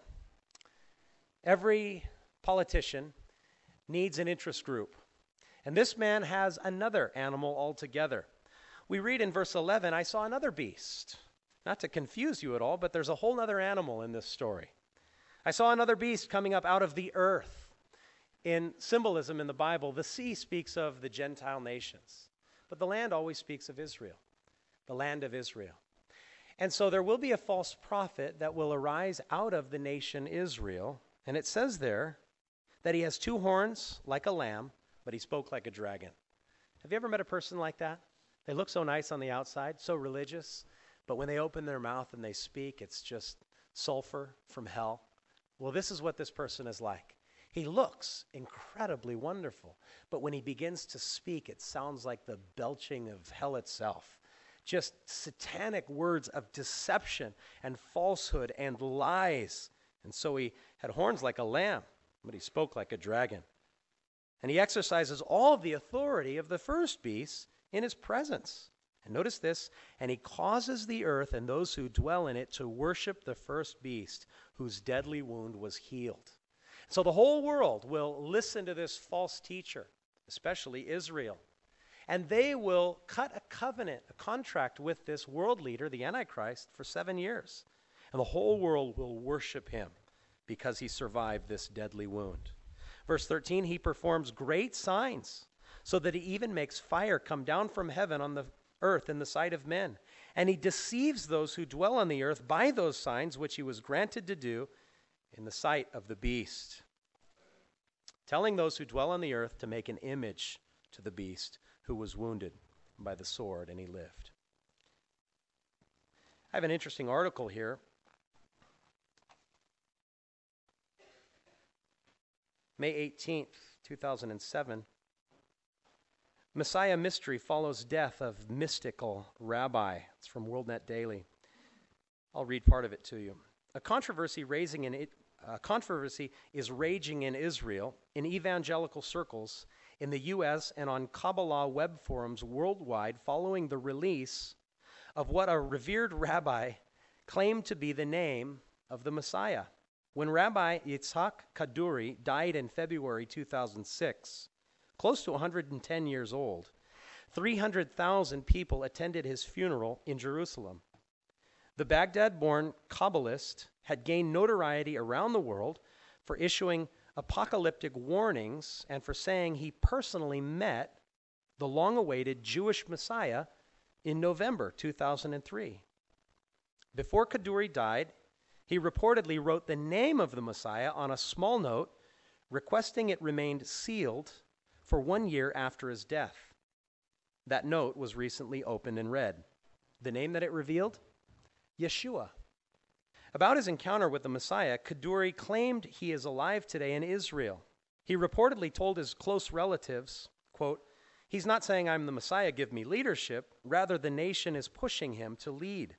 Every politician needs an interest group. And this man has another animal altogether. We read in verse eleven, I saw another beast. Not to confuse you at all, but there's a whole other animal in this story. I saw another beast coming up out of the earth. In symbolism in the Bible, the sea speaks of the Gentile nations, but the land always speaks of Israel, the land of Israel. And so there will be a false prophet that will arise out of the nation Israel, and it says there that he has two horns like a lamb, but he spoke like a dragon. Have you ever met a person like that? They look so nice on the outside, so religious, but when they open their mouth and they speak, it's just sulfur from hell. Well, this is what this person is like. He looks incredibly wonderful, but when he begins to speak, it sounds like the belching of hell itself. Just satanic words of deception and falsehood and lies. And so he had horns like a lamb, but he spoke like a dragon. And he exercises all of the authority of the first beast in his presence. And notice this, and he causes the earth and those who dwell in it to worship the first beast whose deadly wound was healed. So the whole world will listen to this false teacher, especially Israel. And they will cut a covenant, a contract with this world leader, the Antichrist, for seven years. And the whole world will worship him because he survived this deadly wound. Verse thirteen, he performs great signs so that he even makes fire come down from heaven on the earth in the sight of men. And he deceives those who dwell on the earth by those signs which he was granted to do in the sight of the beast, telling those who dwell on the earth to make an image to the beast who was wounded by the sword and he lived. I have an interesting article here. May eighteenth, two thousand seven. Messiah Mystery follows death of mystical rabbi. It's from WorldNet Daily. I'll read part of it to you. A controversy raising in it, uh, controversy is raging in Israel, in evangelical circles, in the U S, and on Kabbalah web forums worldwide following the release of what a revered rabbi claimed to be the name of the Messiah. When Rabbi Yitzhak Kaduri died in February two thousand six, close to one hundred ten years old, three hundred thousand people attended his funeral in Jerusalem. The Baghdad-born Kabbalist had gained notoriety around the world for issuing apocalyptic warnings and for saying he personally met the long-awaited Jewish Messiah in November two thousand three. Before Kaduri died, he reportedly wrote the name of the Messiah on a small note, requesting it remained sealed for one year after his death. That note was recently opened and read. The name that it revealed? Yeshua. About his encounter with the Messiah, Kaduri claimed he is alive today in Israel. He reportedly told his close relatives, quote, he's not saying I'm the Messiah, give me leadership. Rather, the nation is pushing him to lead.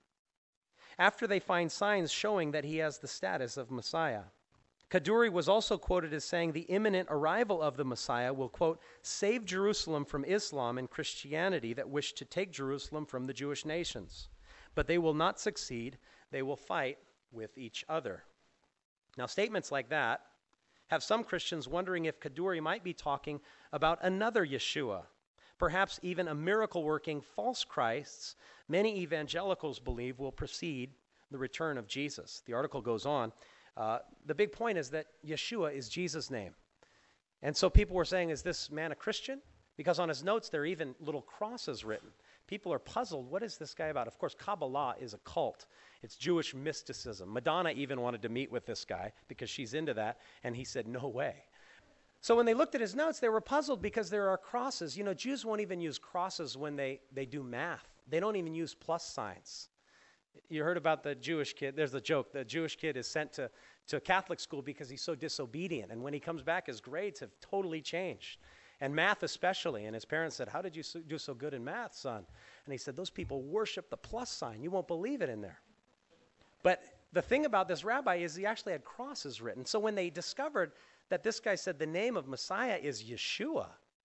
After they find signs showing that he has the status of Messiah. Kaduri was also quoted as saying the imminent arrival of the Messiah will, quote, save Jerusalem from Islam and Christianity that wish to take Jerusalem from the Jewish nations. But they will not succeed. They will fight with each other. Now, statements like that have some Christians wondering if Kaduri might be talking about another Yeshua, perhaps even a miracle-working false Christ many evangelicals believe will precede the return of Jesus. The article goes on. Uh, the big point is that Yeshua is Jesus' name. And so people were saying, is this man a Christian? Because on his notes, there are even little crosses written. People are puzzled. What is this guy about? Of course, Kabbalah is a cult. It's Jewish mysticism. Madonna even wanted to meet with this guy because she's into that, and he said, no way. So when they looked at his notes, they were puzzled because there are crosses. You know, Jews won't even use crosses when they, they do math. They don't even use plus signs. You heard about the Jewish kid. There's the joke. The Jewish kid is sent to, to Catholic school because he's so disobedient. And when he comes back, his grades have totally changed. And math especially. And his parents said, how did you so, do so good in math, son? And he said, those people worship the plus sign. You won't believe it in there. But the thing about this rabbi is he actually had crosses written. So when they discovered that this guy said the name of Messiah is Yeshua,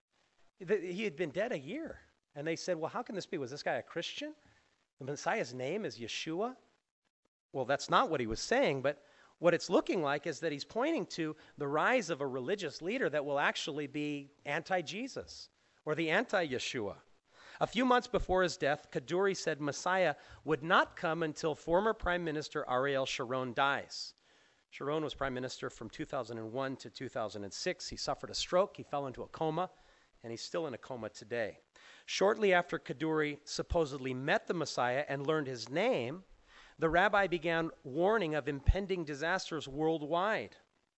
he had been dead a year. And they said, well, how can this be? Was this guy a Christian? The Messiah's name is Yeshua? Well, that's not what he was saying, but what it's looking like is that he's pointing to the rise of a religious leader that will actually be anti-Jesus or the anti-Yeshua. A few months before his death, Kaduri said Messiah would not come until former Prime Minister Ariel Sharon dies. Sharon was Prime Minister from two thousand one to two thousand six. He suffered a stroke, he fell into a coma, and he's still in a coma today. Shortly after Kaduri supposedly met the Messiah and learned his name, the rabbi began warning of impending disasters worldwide.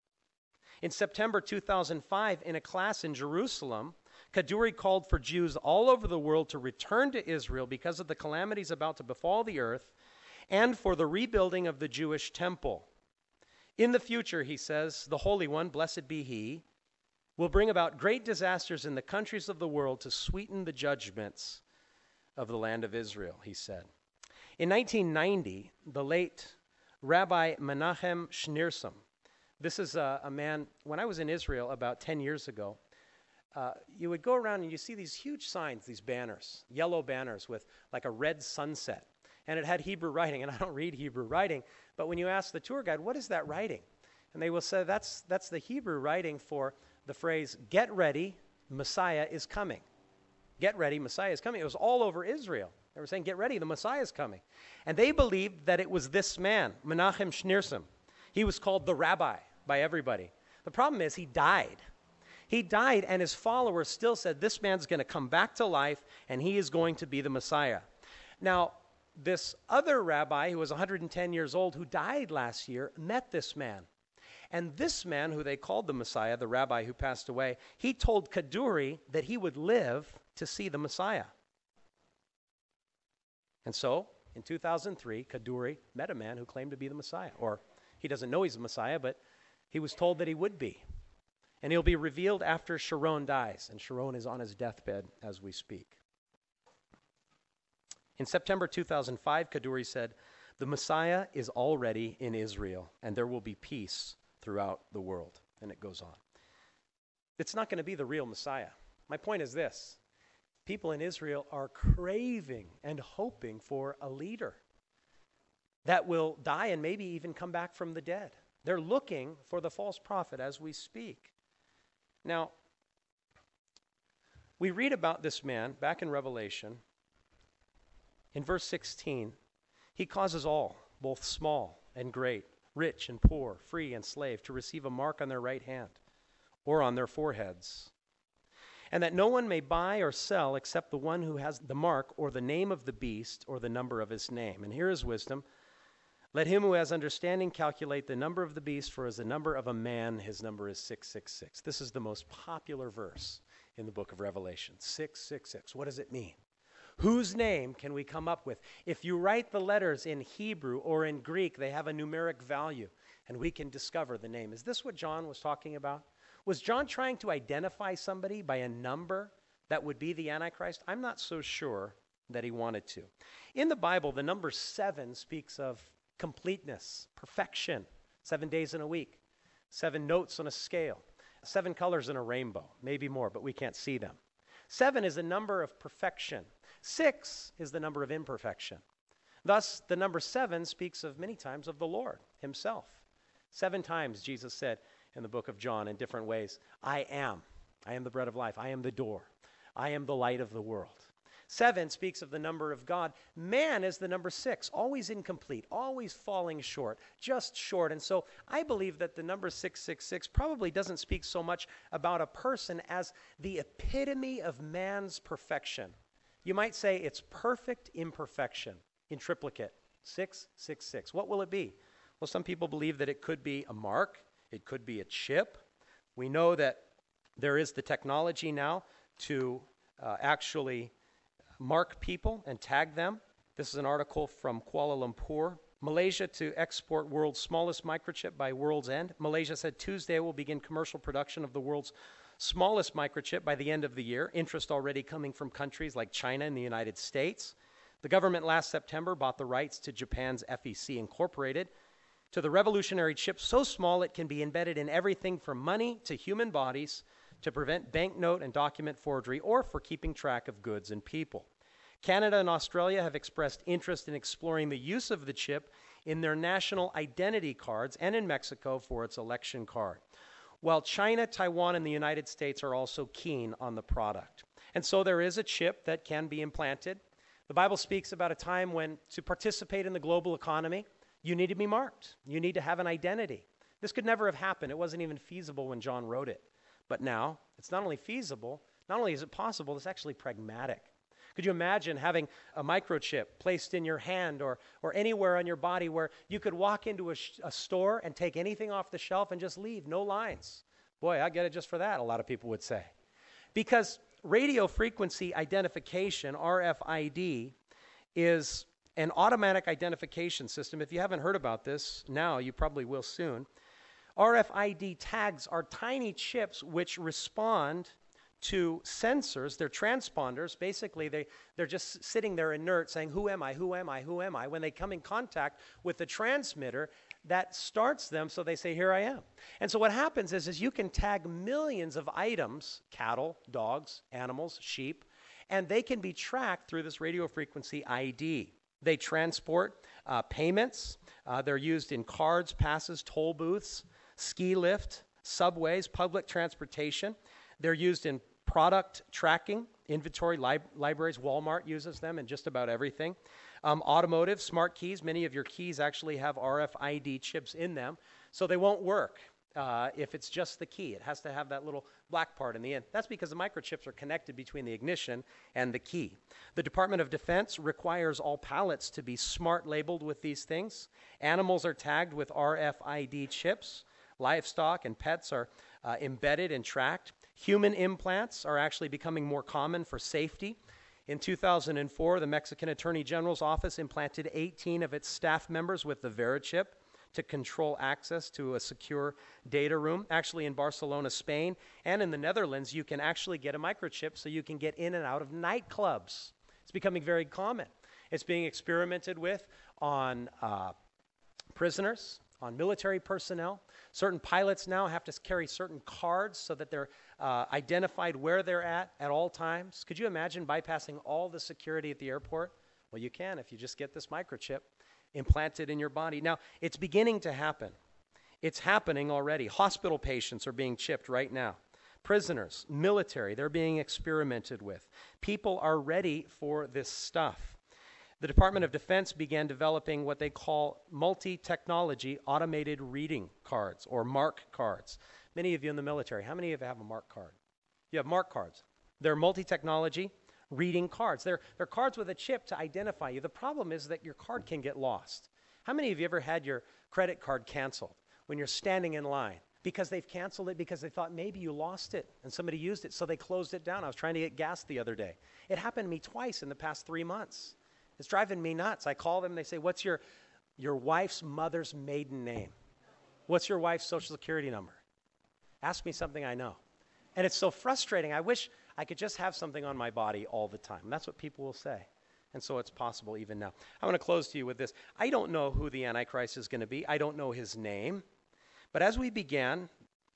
In September two thousand five, in a class in Jerusalem, Kaduri called for Jews all over the world to return to Israel because of the calamities about to befall the earth and for the rebuilding of the Jewish temple. In the future, he says, the Holy One, blessed be he, will bring about great disasters in the countries of the world to sweeten the judgments of the land of Israel, he said. In nineteen ninety, the late Rabbi Menachem Schneerson, this is a, a man, when I was in Israel about ten years ago, uh, you would go around and you see these huge signs, these banners, yellow banners with like a red sunset. And it had Hebrew writing, and I don't read Hebrew writing, but when you ask the tour guide, what is that writing? And they will say, that's, that's the Hebrew writing for the phrase, get ready, Messiah is coming. Get ready, Messiah is coming. It was all over Israel. They were saying, get ready, the Messiah is coming. And they believed that it was this man, Menachem Schneerson. He was called the rabbi by everybody. The problem is he died. He died, and his followers still said, this man's going to come back to life, and he is going to be the Messiah. Now, this other rabbi who was one hundred ten years old, who died last year, met this man. And this man, who they called the Messiah, the rabbi who passed away, he told Kaduri that he would live to see the Messiah. And so, in two thousand three, Kaduri met a man who claimed to be the Messiah. Or, he doesn't know he's the Messiah, but he was told that he would be. And he'll be revealed after Sharon dies. And Sharon is on his deathbed as we speak. In September two thousand five, Kaduri said, the Messiah is already in Israel, and there will be peace throughout the world. And it goes on. It's not going to be the real Messiah. My point is this. People in Israel are craving and hoping for a leader that will die and maybe even come back from the dead. They're looking for the false prophet as we speak. Now, we read about this man back in Revelation. In verse sixteen, he causes all, both small and great, rich and poor, free and slave, to receive a mark on their right hand or on their foreheads, and that no one may buy or sell except the one who has the mark or the name of the beast or the number of his name. And here is wisdom. Let him who has understanding calculate the number of the beast, for as the number of a man, his number is six six six. This is the most popular verse in the book of Revelation. six six six. What does it mean? Whose name can we come up with? If you write the letters in Hebrew or in Greek, they have a numeric value, and we can discover the name. Is this what John was talking about? Was John trying to identify somebody by a number that would be the Antichrist? I'm not so sure that he wanted to. In the Bible, the number seven speaks of completeness, perfection, seven days in a week, seven notes on a scale, seven colors in a rainbow, maybe more, but we can't see them. Seven is a number of perfection. Six is the number of imperfection. Thus, the number seven speaks of many times of the Lord himself. Seven times Jesus said in the book of John in different ways, I am. I am the bread of life. I am the door. I am the light of the world. Seven speaks of the number of God. Man is the number six, always incomplete, always falling short, just short. And so I believe that the number six six six probably doesn't speak so much about a person as the epitome of man's perfection. You might say it's perfect imperfection in triplicate, six six six. What will it be? Well, some people believe that it could be a mark. It could be a chip. We know that There is the technology now to uh, actually mark people and tag them. This is an article from Kuala Lumpur. Malaysia to export world's smallest microchip by world's end. Malaysia said Tuesday will begin commercial production of the world's smallest microchip by the end of the year. Interest already coming from countries like China and the United States. The government last September bought the rights to Japan's F E C Incorporated to the revolutionary chip so small it can be embedded in everything from money to human bodies to prevent banknote and document forgery or for keeping track of goods and people. Canada and Australia have expressed interest in exploring the use of the chip in their national identity cards and in Mexico for its election card, while China, Taiwan, and the United States are also keen on the product. And so there is a chip that can be implanted. The Bible speaks about a time when to participate in the global economy, you need to be marked. You need to have an identity. This could never have happened. It wasn't even feasible when John wrote it. But now, it's not only feasible, not only is it possible, it's actually pragmatic. Could you imagine having a microchip placed in your hand or, or anywhere on your body where you could walk into a, sh- a store and take anything off the shelf and just leave, no lines? Boy, I get it just for that, a lot of people would say. Because radio frequency identification, R F I D, is an automatic identification system. If you haven't heard about this now, you probably will soon. R F I D tags are tiny chips which respond to sensors. They're transponders. Basically, they, they're just sitting there inert saying, who am I, who am I, who am I? When they come in contact with the transmitter, that starts them, so they say, here I am. And so what happens is, is you can tag millions of items, cattle, dogs, animals, sheep, and they can be tracked through this radio frequency I D. They transport uh, payments. Uh, they're used in cards, passes, toll booths, ski lift, subways, public transportation. They're used in product tracking, inventory, li- libraries. Walmart uses them in just about everything. Um, automotive, smart keys. Many of your keys actually have R F I D chips in them, so they won't work uh, if it's just the key. It has to have that little black part in the end. That's because the microchips are connected between the ignition and the key. The Department of Defense requires all pallets to be smart labeled with these things. Animals are tagged with R F I D chips. Livestock and pets are uh, embedded and tracked. Human implants are actually becoming more common for safety. In two thousand four, the Mexican Attorney General's office implanted eighteen of its staff members with the VeriChip to control access to a secure data room. Actually, in Barcelona, Spain, and in the Netherlands, you can actually get a microchip so you can get in and out of nightclubs. It's becoming very common. It's being experimented with on uh, prisoners, on military personnel. Certain pilots now have to carry certain cards so that they're uh, identified where they're at at all times. Could you imagine bypassing all the security at the airport? Well, you can if you just get this microchip implanted in your body. Now, it's beginning to happen. It's happening already. Hospital patients are being chipped right now. Prisoners, military, they're being experimented with. People are ready for this stuff. The Department of Defense began developing what they call multi-technology automated reading cards or MARC cards. Many of you in the military, how many of you have a MARC card? You have MARC cards. They're multi-technology reading cards. They're, they're cards with a chip to identify you. The problem is that your card can get lost. How many of you ever had your credit card canceled when you're standing in line? Because they've canceled it because they thought maybe you lost it and somebody used it, so they closed it down. I was trying to get gas the other day. It happened to me twice in the past three months. It's driving me nuts. I call them, they say, what's your, your wife's mother's maiden name? What's your wife's social security number? Ask me something I know. And it's so frustrating. I wish I could just have something on my body all the time. That's what people will say. And so it's possible even now. I want to close to you with this. I don't know who the Antichrist is going to be. I don't know his name. But as we began,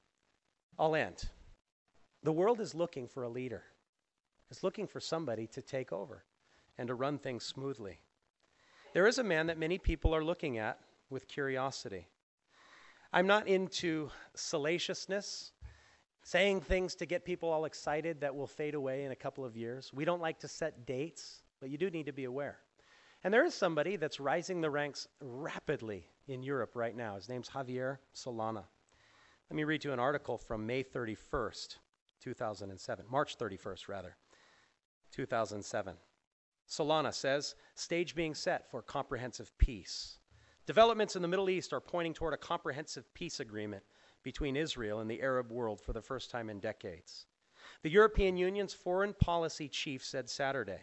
I'll end. The world is looking for a leader. It's looking for somebody to take over and to run things smoothly. There is a man that many people are looking at with curiosity. I'm not into salaciousness, saying things to get people all excited that will fade away in a couple of years. We don't like to set dates, but you do need to be aware. And there is somebody that's rising the ranks rapidly in Europe right now. His name's Javier Solana. Let me read you an article from May thirty-first, two thousand seven, March thirty-first rather, two thousand seven. Solana says, stage being set for comprehensive peace. Developments in the Middle East are pointing toward a comprehensive peace agreement between Israel and the Arab world for the first time in decades. The European Union's foreign policy chief said Saturday.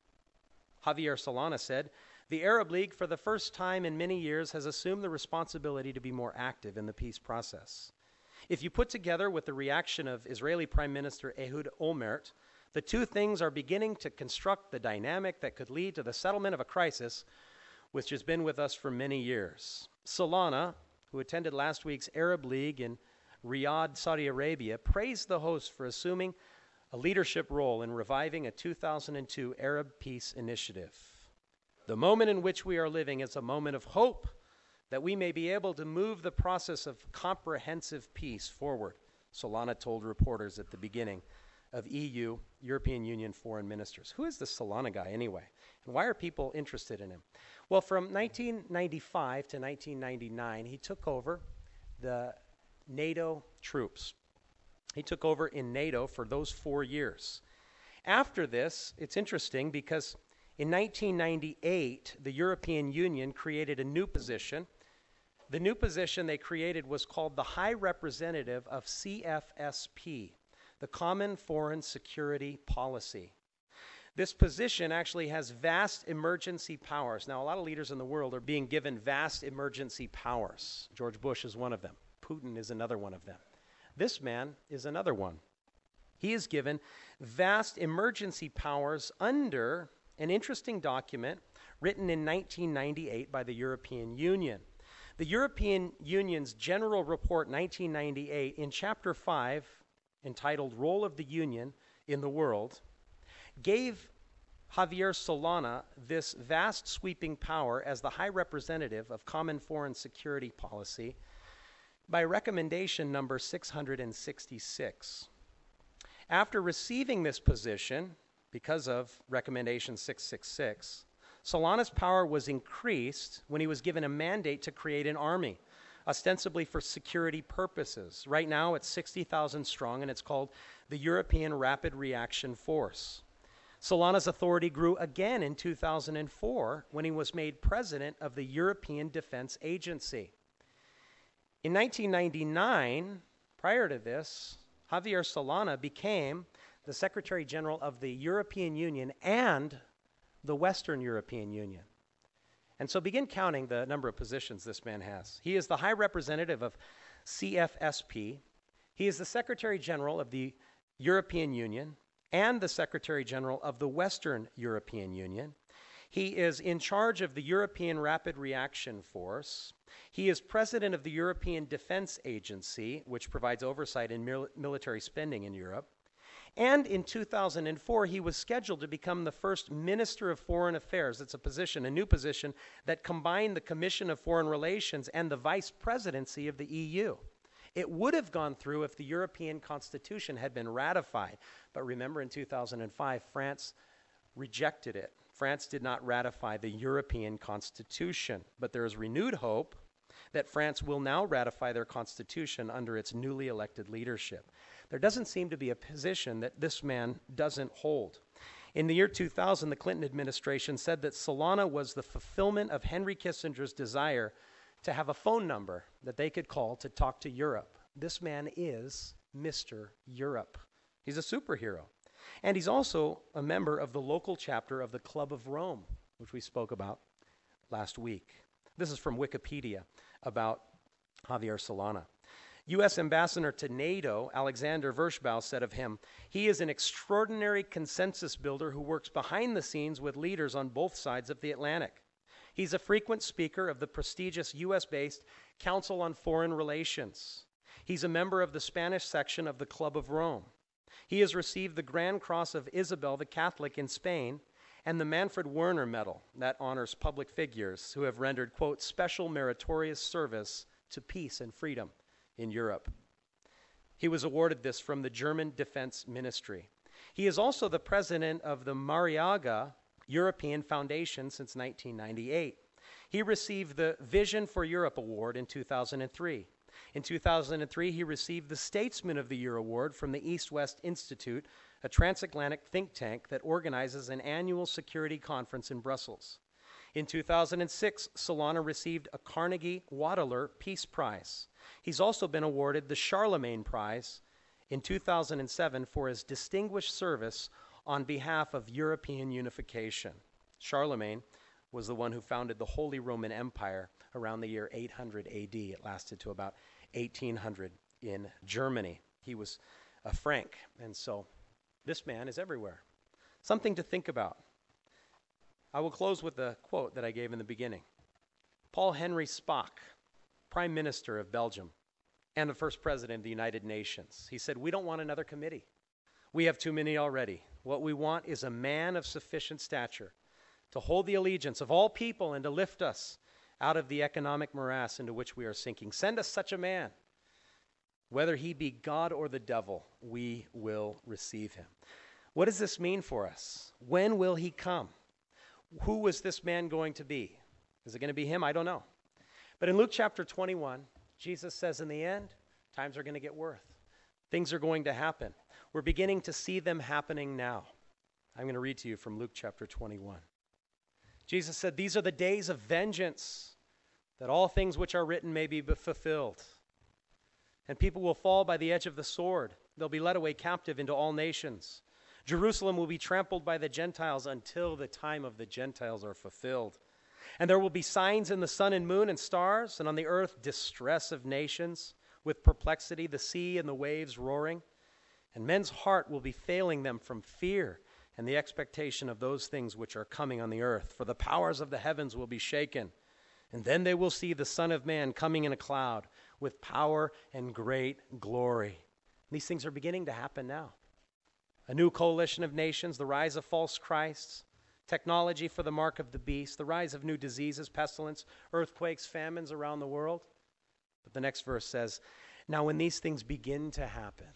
Javier Solana said, "The Arab League, for the first time in many years, has assumed the responsibility to be more active in the peace process. If you put together with the reaction of Israeli Prime Minister Ehud Olmert, the two things are beginning to construct the dynamic that could lead to the settlement of a crisis which has been with us for many years." Solana, who attended last week's Arab League in Riyadh, Saudi Arabia, praised the host for assuming a leadership role in reviving a two thousand two Arab peace initiative. "The moment in which we are living is a moment of hope that we may be able to move the process of comprehensive peace forward," Solana told reporters at the beginning of E U, European Union foreign ministers. Who is this Solana guy anyway? And why are people interested in him? Well, from nineteen ninety-five to nineteen ninety-nine, he took over the NATO troops. He took over in NATO for those four years. After this, it's interesting because in nineteen ninety-eight, the European Union created a new position. The new position they created was called the High Representative of C F S P, the Common Foreign Security Policy. This position actually has vast emergency powers. Now, a lot of leaders in the world are being given vast emergency powers. George Bush is one of them. Putin is another one of them. This man is another one. He is given vast emergency powers under an interesting document written in nineteen ninety-eight by the European Union. The European Union's General Report nineteen ninety-eight, in Chapter five, entitled Role of the Union in the World, gave Javier Solana this vast sweeping power as the High Representative of Common Foreign Security Policy by recommendation number six hundred sixty-six. After receiving this position, because of recommendation six sixty-six, Solana's power was increased when he was given a mandate to create an army, ostensibly for security purposes. Right now it's sixty thousand strong, and it's called the European Rapid Reaction Force. Solana's authority grew again in two thousand four when he was made president of the European Defense Agency. In nineteen ninety-nine, prior to this, Javier Solana became the Secretary General of the European Union and the Western European Union. And so begin counting the number of positions this man has. He is the High Representative of C F S P. He is the Secretary General of the European Union and the Secretary General of the Western European Union. He is in charge of the European Rapid Reaction Force. He is president of the European Defense Agency, which provides oversight in mil- military spending in Europe. And in two thousand four, he was scheduled to become the first Minister of Foreign Affairs. It's a position, a new position, that combined the Commission of Foreign Relations and the Vice Presidency of the E U. It would have gone through if the European Constitution had been ratified. But remember, in two thousand five, France rejected it. France did not ratify the European Constitution. But there is renewed hope that France will now ratify their constitution under its newly elected leadership. There doesn't seem to be a position that this man doesn't hold. In the year two thousand, the Clinton administration said that Solana was the fulfillment of Henry Kissinger's desire to have a phone number that they could call to talk to Europe. This man is Mister Europe. He's a superhero. And he's also a member of the local chapter of the Club of Rome, which we spoke about last week. This is from Wikipedia about Javier Solana. U S Ambassador to NATO, Alexander Vershbow, said of him, "He is an extraordinary consensus builder who works behind the scenes with leaders on both sides of the Atlantic. He's a frequent speaker of the prestigious U S-based Council on Foreign Relations. He's a member of the Spanish section of the Club of Rome. He has received the Grand Cross of Isabel the Catholic in Spain and the Manfred Werner Medal that honors public figures who have rendered, quote, special meritorious service to peace and freedom in Europe." He was awarded this from the German Defense Ministry. He is also the president of the Mariaga European Foundation since nineteen ninety-eight. He received the Vision for Europe Award in two thousand three. In two thousand three, he received the Statesman of the Year Award from the East-West Institute, a transatlantic think tank that organizes an annual security conference in Brussels. In two thousand six, Solana received a Carnegie Waddler Peace Prize. He's also been awarded the Charlemagne Prize in two thousand seven for his distinguished service on behalf of European unification. Charlemagne was the one who founded the Holy Roman Empire around the year eight hundred A D. It lasted to about eighteen hundred in Germany. He was a Frank, and so this man is everywhere. Something to think about. I will close with a quote that I gave in the beginning. Paul Henry Spaak, Prime Minister of Belgium and the first President of the United Nations, he said, "We don't want another committee. We have too many already. What we want is a man of sufficient stature to hold the allegiance of all people and to lift us out of the economic morass into which we are sinking. Send us such a man. Whether he be God or the devil, we will receive him." What does this mean for us? When will he come? Who is this man going to be? Is it going to be him? I don't know. But in Luke chapter twenty-one, Jesus says in the end, times are going to get worse. Things are going to happen. We're beginning to see them happening now. I'm going to read to you from Luke chapter twenty-one. Jesus said, "These are the days of vengeance, that all things which are written may be fulfilled. And people will fall by the edge of the sword. They'll be led away captive into all nations. Jerusalem will be trampled by the Gentiles until the time of the Gentiles are fulfilled. And there will be signs in the sun and moon and stars, and on the earth distress of nations, with perplexity, the sea and the waves roaring. And men's heart will be failing them from fear and the expectation of those things which are coming on the earth. For the powers of the heavens will be shaken. And then they will see the Son of Man coming in a cloud with power and great glory." These things are beginning to happen now. A new coalition of nations, the rise of false Christs, technology for the mark of the beast, the rise of new diseases, pestilence, earthquakes, famines around the world. But the next verse says, "Now when these things begin to happen,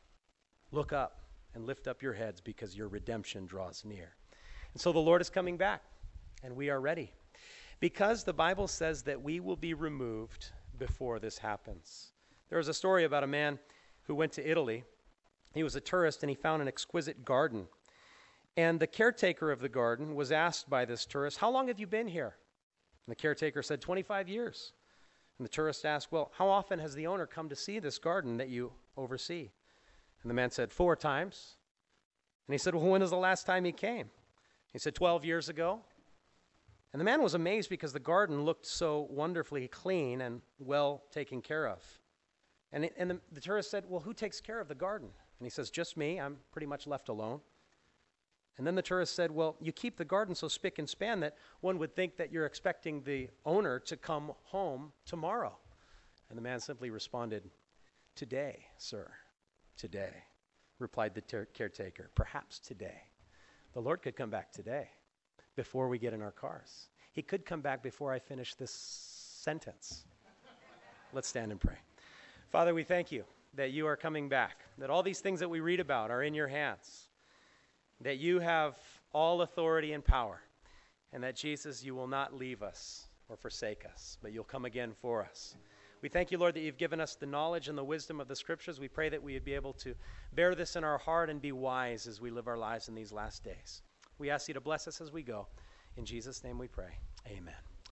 look up and lift up your heads, because your redemption draws near." And so the Lord is coming back, and we are ready, because the Bible says that we will be removed before this happens. There is a story about a man who went to Italy. He was a tourist, and he found an exquisite garden. And the caretaker of the garden was asked by this tourist, "How long have you been here?" And the caretaker said, twenty-five years. And the tourist asked, "Well, how often has the owner come to see this garden that you oversee?" And the man said, "Four times." And he said, "Well, when was the last time he came?" He said, twelve years ago. And the man was amazed because the garden looked so wonderfully clean and well taken care of. And, it, and the, the tourist said, "Well, who takes care of the garden?" And he says, "Just me. I'm pretty much left alone." And then the tourist said, "Well, you keep the garden so spick and span that one would think that you're expecting the owner to come home tomorrow." And the man simply responded, "Today, sir, today," replied the ter- caretaker. "Perhaps today." The Lord could come back today before we get in our cars. He could come back before I finish this sentence. Let's stand and pray. Father, we thank you that you are coming back, that all these things that we read about are in your hands, that you have all authority and power, and that, Jesus, you will not leave us or forsake us, but you'll come again for us. We thank you, Lord, that you've given us the knowledge and the wisdom of the Scriptures. We pray that we would be able to bear this in our heart and be wise as we live our lives in these last days. We ask you to bless us as we go. In Jesus' name we pray. Amen.